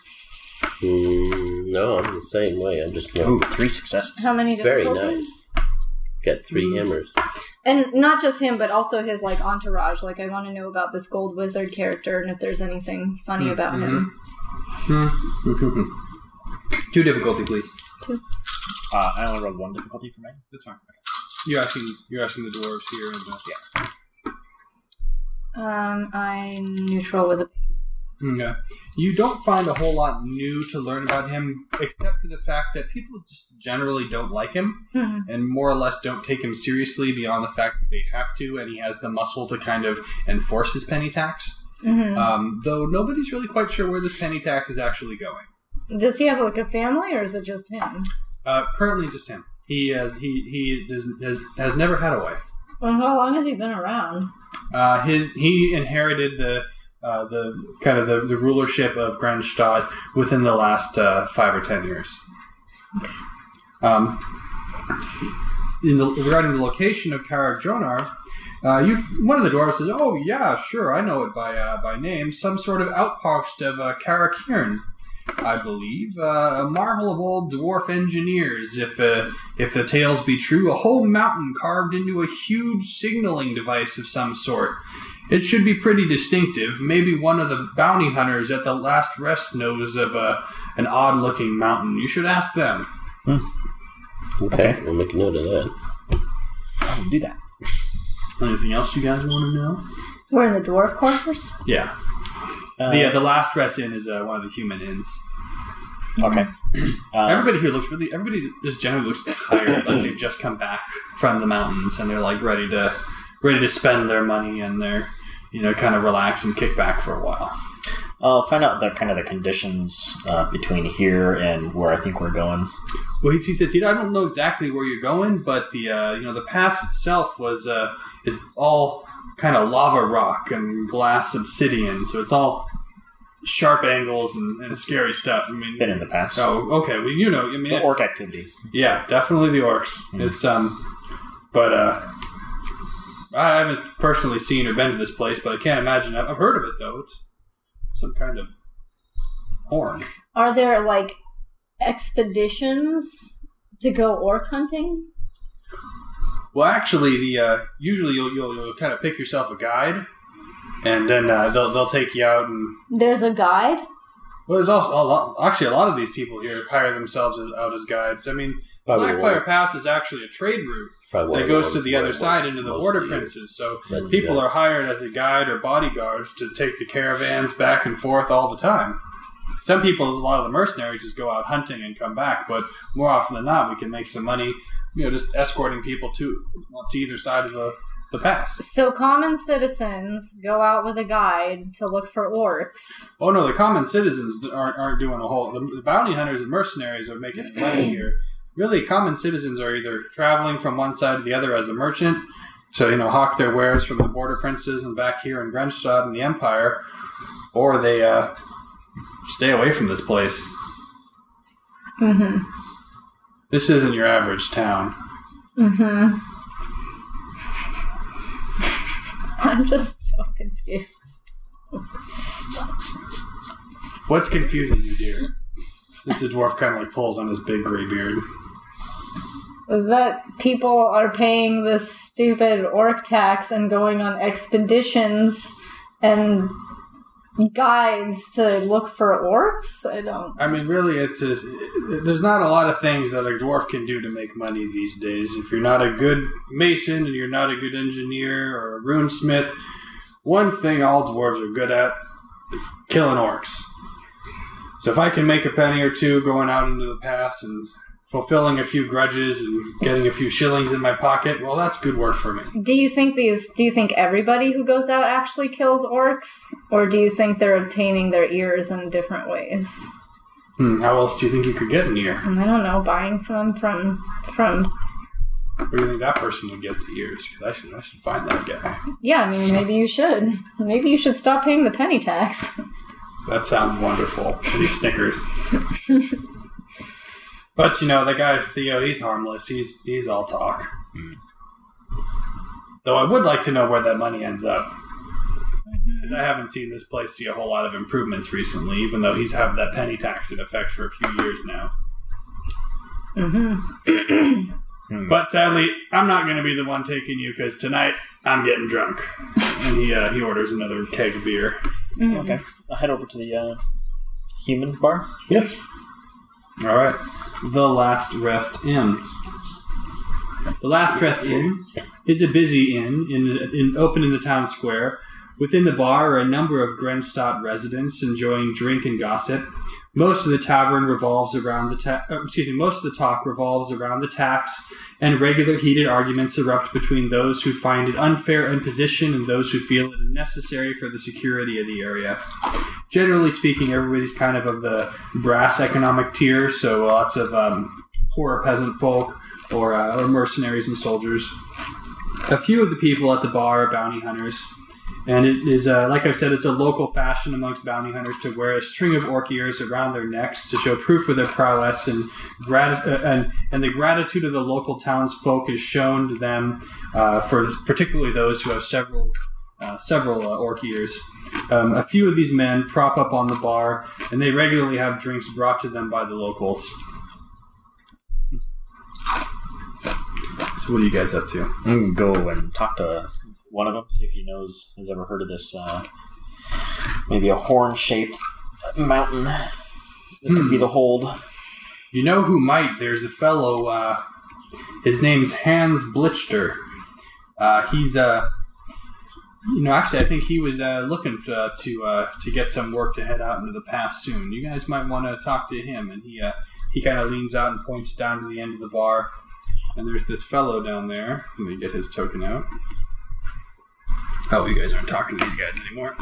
Mm, no, I'm the same way. I'm just Ooh, going. three successes. How many Very difficulties? nice. Got three Mm. hammers. And not just him, but also his like entourage. Like, I want to know about this gold wizard character and if there's anything funny about him. Hmm. Two difficulty, please. Uh, I only rolled one difficulty for me. That's fine. You're asking. You're asking the dwarves here, and uh, Um, I'm neutral with a. yeah. Okay. You don't find a whole lot new to learn about him, except for the fact that people just generally don't like him, Hmm. and more or less don't take him seriously beyond the fact that they have to, and he has the muscle to kind of enforce his penny tax. Mm-hmm. Um, though nobody's really quite sure where this penny tax is actually going. Does he have like a family, or is it just him? Uh, currently, just him. He has he he does, has has never had a wife. Well, how long has he been around? Uh, his he inherited the uh, the kind of the, the rulership of Grenstadt within the last uh, five or ten years. Um, in the, regarding the location of Carrick Dronar, uh, you one of the dwarves says, "Oh yeah, sure, I know it by uh, by name. Some sort of outpost of uh, Carrick Hirn, I believe. Uh, a marvel of old dwarf engineers, if uh, if the tales be true. A whole mountain carved into a huge signaling device of some sort. It should be pretty distinctive. Maybe one of the bounty hunters at the last rest knows of uh, an odd-looking mountain. You should ask them." Okay, we'll make a note of that. I will do that. Anything else you guys want to know? We're in the dwarf quarters. Yeah. Uh, the uh, the last rest inn is uh, one of the human inns. Okay. Um, Everybody here looks really. Everybody just generally looks tired, like they've just come back from the mountains and they're like ready to ready to spend their money and they're you know kind of relax and kick back for a while. I'll find out the kind of the conditions uh, between here and where I think we're going. Well, he, he says, you know, I don't know exactly where you're going, but the uh, you know the pass itself was uh, is all kind of lava rock and glass obsidian, so it's all sharp angles and, and scary stuff. I mean, Been in the past. oh, okay. Well, you know, I mean, The it's- orc activity. yeah, definitely the orcs. Mm. It's um, but uh, I haven't personally seen or been to this place, but I can't imagine. I've I've heard of it though. It's some kind of horn. Are there like expeditions to go orc hunting? Well, actually, the uh, usually you'll, you'll you'll kind of pick yourself a guide, and then uh, they'll they'll take you out and. There's a guide. Well, there's also a lot, actually a lot of these people here hire themselves as, out as guides. I mean, Probably Blackfire one- Pass is actually a trade route probably that one goes of to the other ones side into the most border of year. princes. So But, people yeah. are hired as a guide or bodyguards to take the caravans back and forth all the time. Some people, a lot of the mercenaries, just go out hunting and come back. But more often than not, we can make some money, you know, just escorting people to to either side of the, the pass. So common citizens go out with a guide to look for orcs. Oh no, the common citizens aren't aren't doing a whole. The, the bounty hunters and mercenaries are making money here. Really, common citizens are either traveling from one side to the other as a merchant, so you know hawk their wares from the border princes and back here in Grenstadt and the Empire, or they uh, stay away from this place. Mm-hmm. This isn't your average town. Mm-hmm. I'm just so confused. What's confusing you, dear? It's a dwarf kind of like pulls on his big gray beard. That people are paying this stupid orc tax and going on expeditions and guides to look for orcs? I don't... I mean, really, it's just, there's not a lot of things that a dwarf can do to make money these days. If you're not a good mason and you're not a good engineer or a runesmith, one thing all dwarves are good at is killing orcs. So if I can make a penny or two going out into the pass and fulfilling a few grudges and getting a few shillings in my pocket, well, that's good work for me. Do you think these? Do you think everybody who goes out actually kills orcs, or do you think they're obtaining their ears in different ways? Hmm, how else do you think you could get an ear? And I don't know, buying some from from. Where do you think that person would get the ears? 'Cause I should, I should find that guy. Yeah, I mean, maybe you should. Maybe you should stop paying the penny tax. That sounds wonderful. And he snickers. But, you know, the guy, Theo, he's harmless. He's he's all talk. Hmm. Though I would like to know where that money ends up. Because I haven't seen this place see a whole lot of improvements recently, even though he's had that penny tax in effect for a few years now. Mm-hmm. Hmm. But sadly, I'm not going to be the one taking you, because tonight I'm getting drunk. And he uh, he orders another keg of beer. Mm-hmm. Okay. I'll head over to the uh, human bar. Yep. All right. The Last Rest Inn. The Last Rest Inn is a busy inn in, in open in the town square. Within the bar are a number of Grenstadt residents enjoying drink and gossip. Most of the tavern revolves around the ta- uh, excuse me. Most of the talk revolves around the tax, and regular heated arguments erupt between those who find it unfair imposition and those who feel it necessary for the security of the area. Generally speaking, everybody's kind of of the brass economic tier, so lots of um, poorer peasant folk or, uh, or mercenaries and soldiers. A few of the people at the bar are bounty hunters. And it is, uh, like I've said, it's a local fashion amongst bounty hunters to wear a string of orc ears around their necks to show proof of their prowess, and grat- uh, and, and the gratitude of the local townsfolk is shown to them, uh, for particularly those who have several uh, several uh, orc ears. Um, a few of these men prop up on the bar, and they regularly have drinks brought to them by the locals. So what are you guys up to? I'm going to go and talk to one of them, see if he knows, has ever heard of this, uh, maybe a horn-shaped mountain that could Hmm. be the hold. You know who might? There's a fellow, uh, his name's Hans Blichter. Uh, he's, uh, you know, actually, I think he was uh, looking to to, uh, to get some work to head out into the pass soon. You guys might want to talk to him. And he uh, he kind of leans out and points down to the end of the bar. And there's this fellow down there. Let me get his token out. Oh, you guys aren't talking to these guys anymore.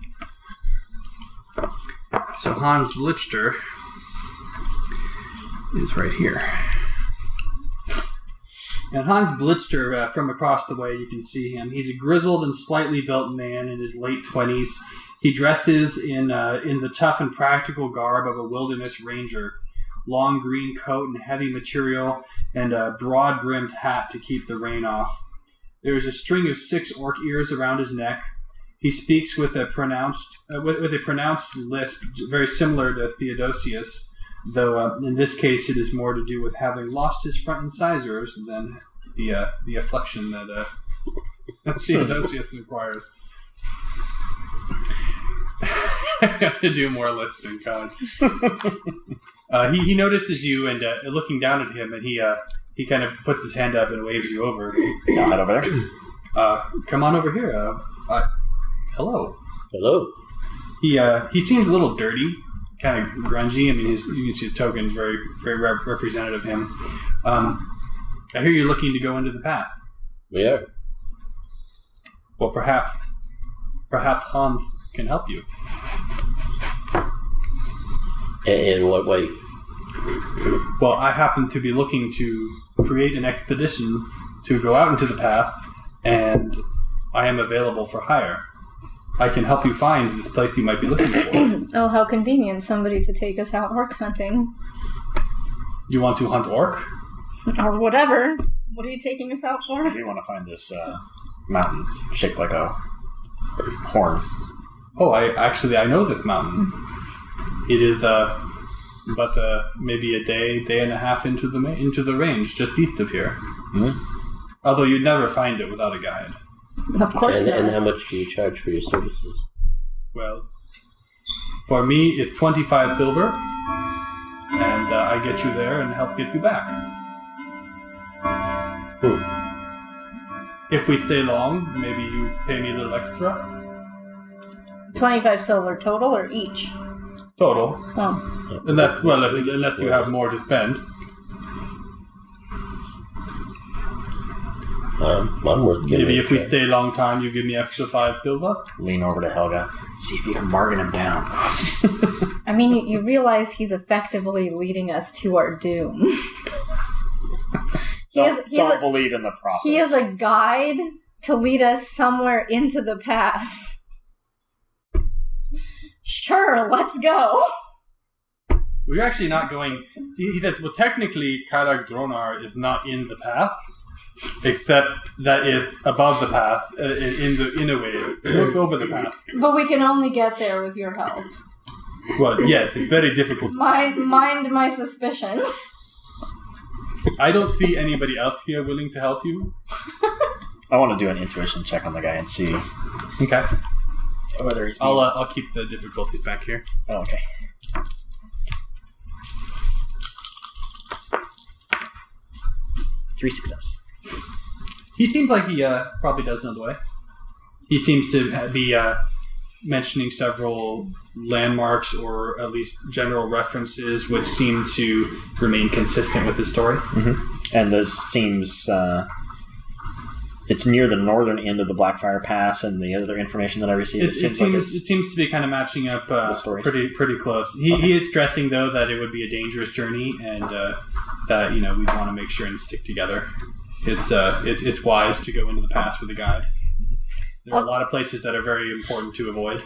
So Hans Blichter is right here. And Hans Blichter, uh, from across the way, you can see him. He's a grizzled and slightly built man in his late twenties. He dresses in uh, in the tough and practical garb of a wilderness ranger. Long green coat and heavy material, and a broad-brimmed hat to keep the rain off. There is a string of six orc ears around his neck. He speaks with a pronounced uh, with, with a pronounced lisp, very similar to Theodosius, though uh, in this case it is more to do with having lost his front incisors than the uh, the affliction that uh, Theodosius requires. I gotta do more lisping, God. Uh, he, he notices you and uh, looking down at him, and he uh, he kind of puts his hand up and waves you over. I'll head over there. Uh, come on over here. Uh, uh, hello. Hello. He uh, he seems a little dirty, kind of grungy. I mean, his, you can see his token is very very rep- representative of him. Um, I hear you're looking to go into the path. We are. Well, perhaps perhaps Hans can help you. In what way? Well, I happen to be looking to create an expedition to go out into the path, and I am available for hire. I can help you find this place you might be looking for. Oh, how convenient. Somebody to take us out orc hunting. You want to hunt orc? Or whatever. What are you taking us out for? We want to find this uh, mountain shaped like a horn. Oh, I actually, I know this mountain. It is uh, but uh, maybe a day, day and a half into the ma- into the range, just east of here. Mm-hmm. Although you'd never find it without a guide. Of course And, not. and how much do you charge for your services? Well, for me, it's twenty-five silver, and uh, I get you there and help get you back. Hmm. If we stay long, maybe you pay me a little extra. twenty-five silver total or each? Total. Oh. Unless, well, unless, unless you have more to spend. Um, I'm worth giving Maybe it a if we try. stay a long time, you give me extra five silver. Lean over to Helga. See if you can bargain him down. I mean, you, you realize he's effectively leading us to our doom. he Don't, is, he don't is a, believe in the prophets. He is a guide to lead us somewhere into the past. Sure, let's go. We're actually not going... He says, well, technically, Karak Dronar is not in the path, except that is above the path, uh, in, in the in a way. It looks over the path. But we can only get there with your help. Well, yes, it's very difficult. Mind, mind my suspicion. I don't see anybody else here willing to help you. I want to do an intuition check on the guy and see Okay. whether he's... I'll, uh, I'll keep the difficulties back here. Oh, okay. Three success. He seems like he uh, probably does know the way. He seems to be uh, mentioning several landmarks or at least general references which seem to remain consistent with his story. Mm-hmm. And those seems... Uh, it's near the northern end of the Blackfire Pass, and the other information that I received, It, it, it seems, seems like it's, it seems to be kind of matching up uh, The stories. pretty pretty close. He, Okay. he is stressing though that it would be a dangerous journey and uh, that you know we'd want to make sure and stick together. It's uh it's it's wise to go into the pass with a guide. There are a lot of places that are very important to avoid.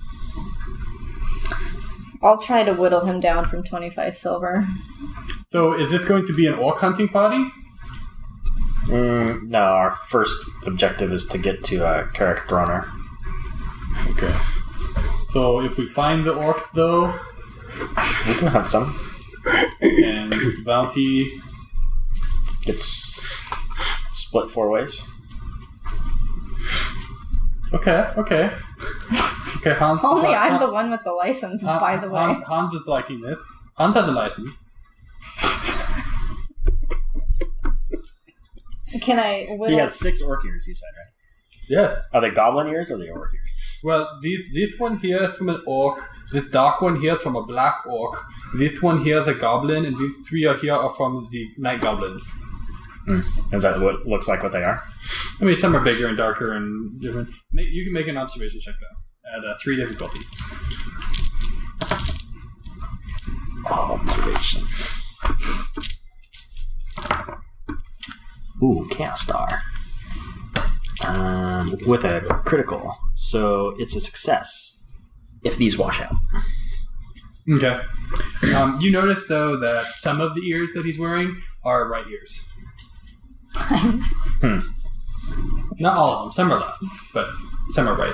I'll try to whittle him down from twenty-five silver. So is this going to be an orc hunting party? Mm, no, our first objective is to get to uh, Karak Dronar. Okay. So if we find the orcs though, We can hunt some. and the bounty, It's split four ways. okay, okay, okay. Hans, Only Hans, I'm the one with the license, Hans, by the way. Hans, Hans is liking this. Hans has a license. Can I? Whittle... He has six orc ears, you said, right? Yes. Are they goblin ears or are they orc ears? Well, this this one here is from an orc. This dark one here is from a black orc. This one here is a goblin, and these three are here are from the night goblins. Mm. Is that what it looks like what they are? I mean, some are bigger and darker and different. You can make an observation check though at uh, three difficulty. Observation. Ooh, Chaos Star. Um, with a critical, so it's a success if these wash out. Okay. Um, you notice though that some of the ears that he's wearing are right ears. Hmm. Not all of them. Some are left, but some are right.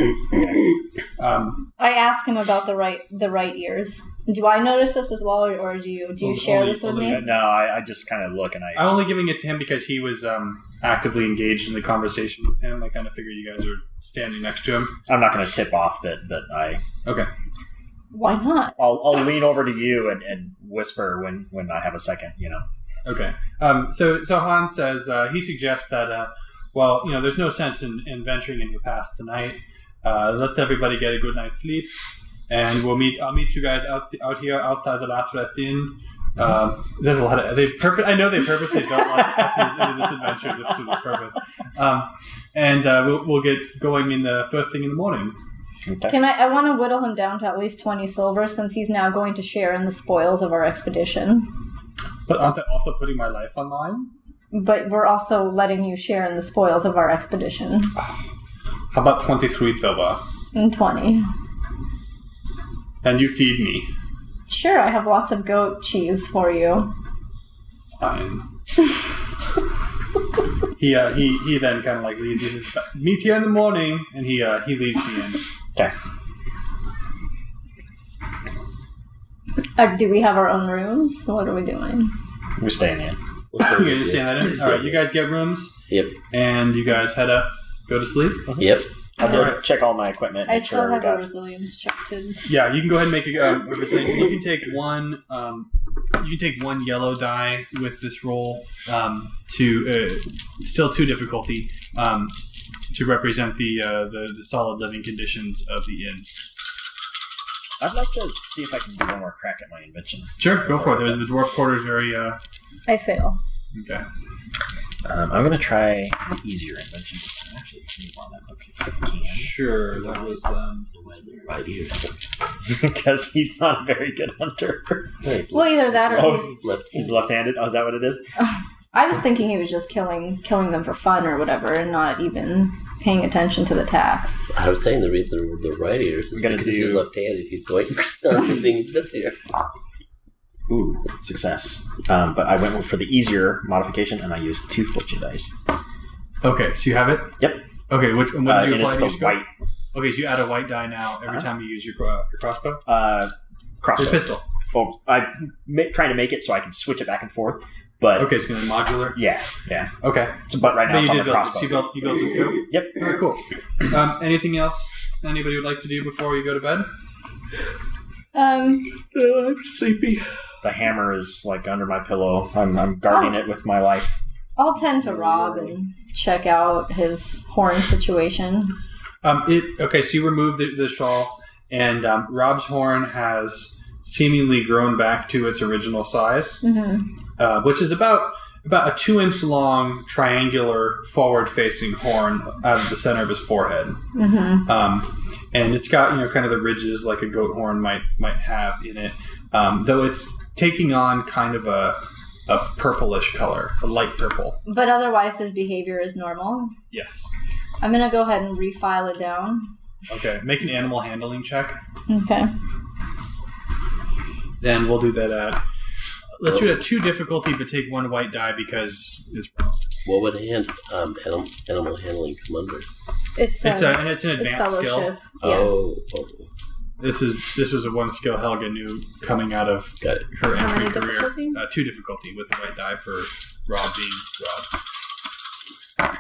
Um, I asked him about the right the right ears. Do I notice this as well, or, or do you do you Only- share only- this with only me? that- No, I, I just kind of look and I. I'm only giving it to him because he was um, actively engaged in the conversation with him. I kind of figured you guys are standing next to him. I'm not going to tip off that that I. Okay. Why not? I'll I'll lean over to you and, and whisper when, when I have a second. You know. Okay. Um, so so Hans says uh, he suggests that uh, well, you know, there's no sense in, in venturing into the past tonight. Uh, let everybody get a good night's sleep, and we'll meet. I'll meet you guys out out here outside the Last Rest Inn. Um, there's a lot of they. Purpo- I know they purposely built lots of S's into this adventure just for this purpose. Um, and uh, we'll we'll get going in the first thing in the morning. Okay. Can I? I want to whittle him down to at least twenty silver, since he's now going to share in the spoils of our expedition. But aren't I also putting my life on line? But we're also letting you share in the spoils of our expedition. How about twenty-three silver? And twenty. And you feed me. Sure, I have lots of goat cheese for you. Fine. he uh, he he then kind of like leaves. He says, meet here in the morning, and he uh, he leaves the inn. Okay. Uh, do we have our own rooms? What are we doing? We stay in the inn. You guys stand that in. All right, you guys get rooms, Yep. and you guys head up, go to sleep. Yep. I'll go Alright. check all my equipment. I make still sure have we a got- resilience check to... Yeah, you can go ahead and make a. Um, a resilience- you can take one. Um, you can take one yellow die with this roll um, to uh, still two difficulty um, to represent the, uh, the the solid living conditions of the inn. I'd like to see if I can do one more crack at my invention. Sure, go for it. There's the dwarf quarters. Very uh, I fail. okay. Um, I'm going to try the easier invention. Actually, move on that location if I can. Sure, that was um. Right here. Because he's not a very good hunter. Right. Well, either that or Oh, he's... Left. He's left-handed. Oh, is that what it is? I was thinking he was just killing killing them for fun or whatever, and not even paying attention to the tax. I was saying the reason the right ear is We're gonna because do- he's left-handed. He's going down to things this here. Ooh, success. Um, but I went for the easier modification, and I used two fortune dice. Okay, so you have it. Yep. Okay, which and what Uh, did you and apply it's to the your skill? white Okay, so you add a white die now every Uh-huh. time you use your uh, your crossbow. uh, crossbow. Your pistol. Well, I'm ma- trying to make it so I can switch it back and forth. But Okay, it's gonna be modular. yeah, yeah. Okay, So, but right now but it's you on did the build it. crossbow. So you built you built this go. Yep. All right, cool. Um, anything else anybody would like to do before you go to bed? Um, Oh, I'm sleepy. The hammer is like under my pillow. I'm, I'm guarding Oh. it with my life. I'll tend to Rob and check out his horn situation. Um, it okay. So you remove the, the shawl, and um, Rob's horn has seemingly grown back to its original size, Mm-hmm. uh, which is about about a two inch long triangular forward facing horn out of the center of his forehead. Mm-hmm. Um, and it's got, you know, kind of the ridges like a goat horn might might have in it, um, though it's taking on kind of a a purplish color, a light purple. But otherwise, his behavior is normal. Yes. I'm gonna go ahead and refile it down. Okay. Make an animal handling check, Okay. and we'll do that at. Let's do it at two difficulty, but take one white die because it's What would hand um, animal, animal handling come under? It's it's uh, a and it's an it's advanced skill. fellowship. Yeah. Oh, oh, This is this was a one skill Helga knew coming out of got it. her How entry many career. difficulty? Uh, two difficulty with a white die for Rob being Rob.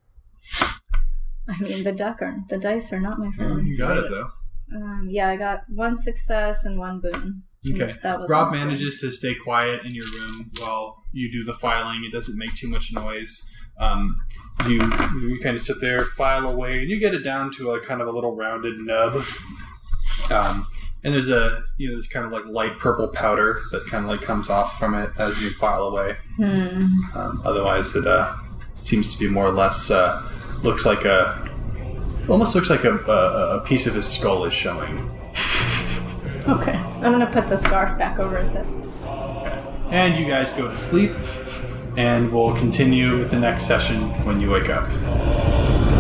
I mean, the duck are the dice are not my Oh, friends. you got it though. Um, yeah, I got one success and one boon. Okay. That was Rob all. manages to stay quiet in your room while you do the filing. It doesn't make too much noise. Um, you you kind of sit there, file away, and you get it down to a kind of a little rounded nub. Um, and there's a you know this kind of like light purple powder that kind of like comes off from it as you file away. Hmm. Um, otherwise, it uh, seems to be more or less uh, looks like a almost looks like a, a a piece of his skull is showing. Okay. I'm gonna put the scarf back over his head. And you guys go to sleep, and we'll continue with the next session when you wake up.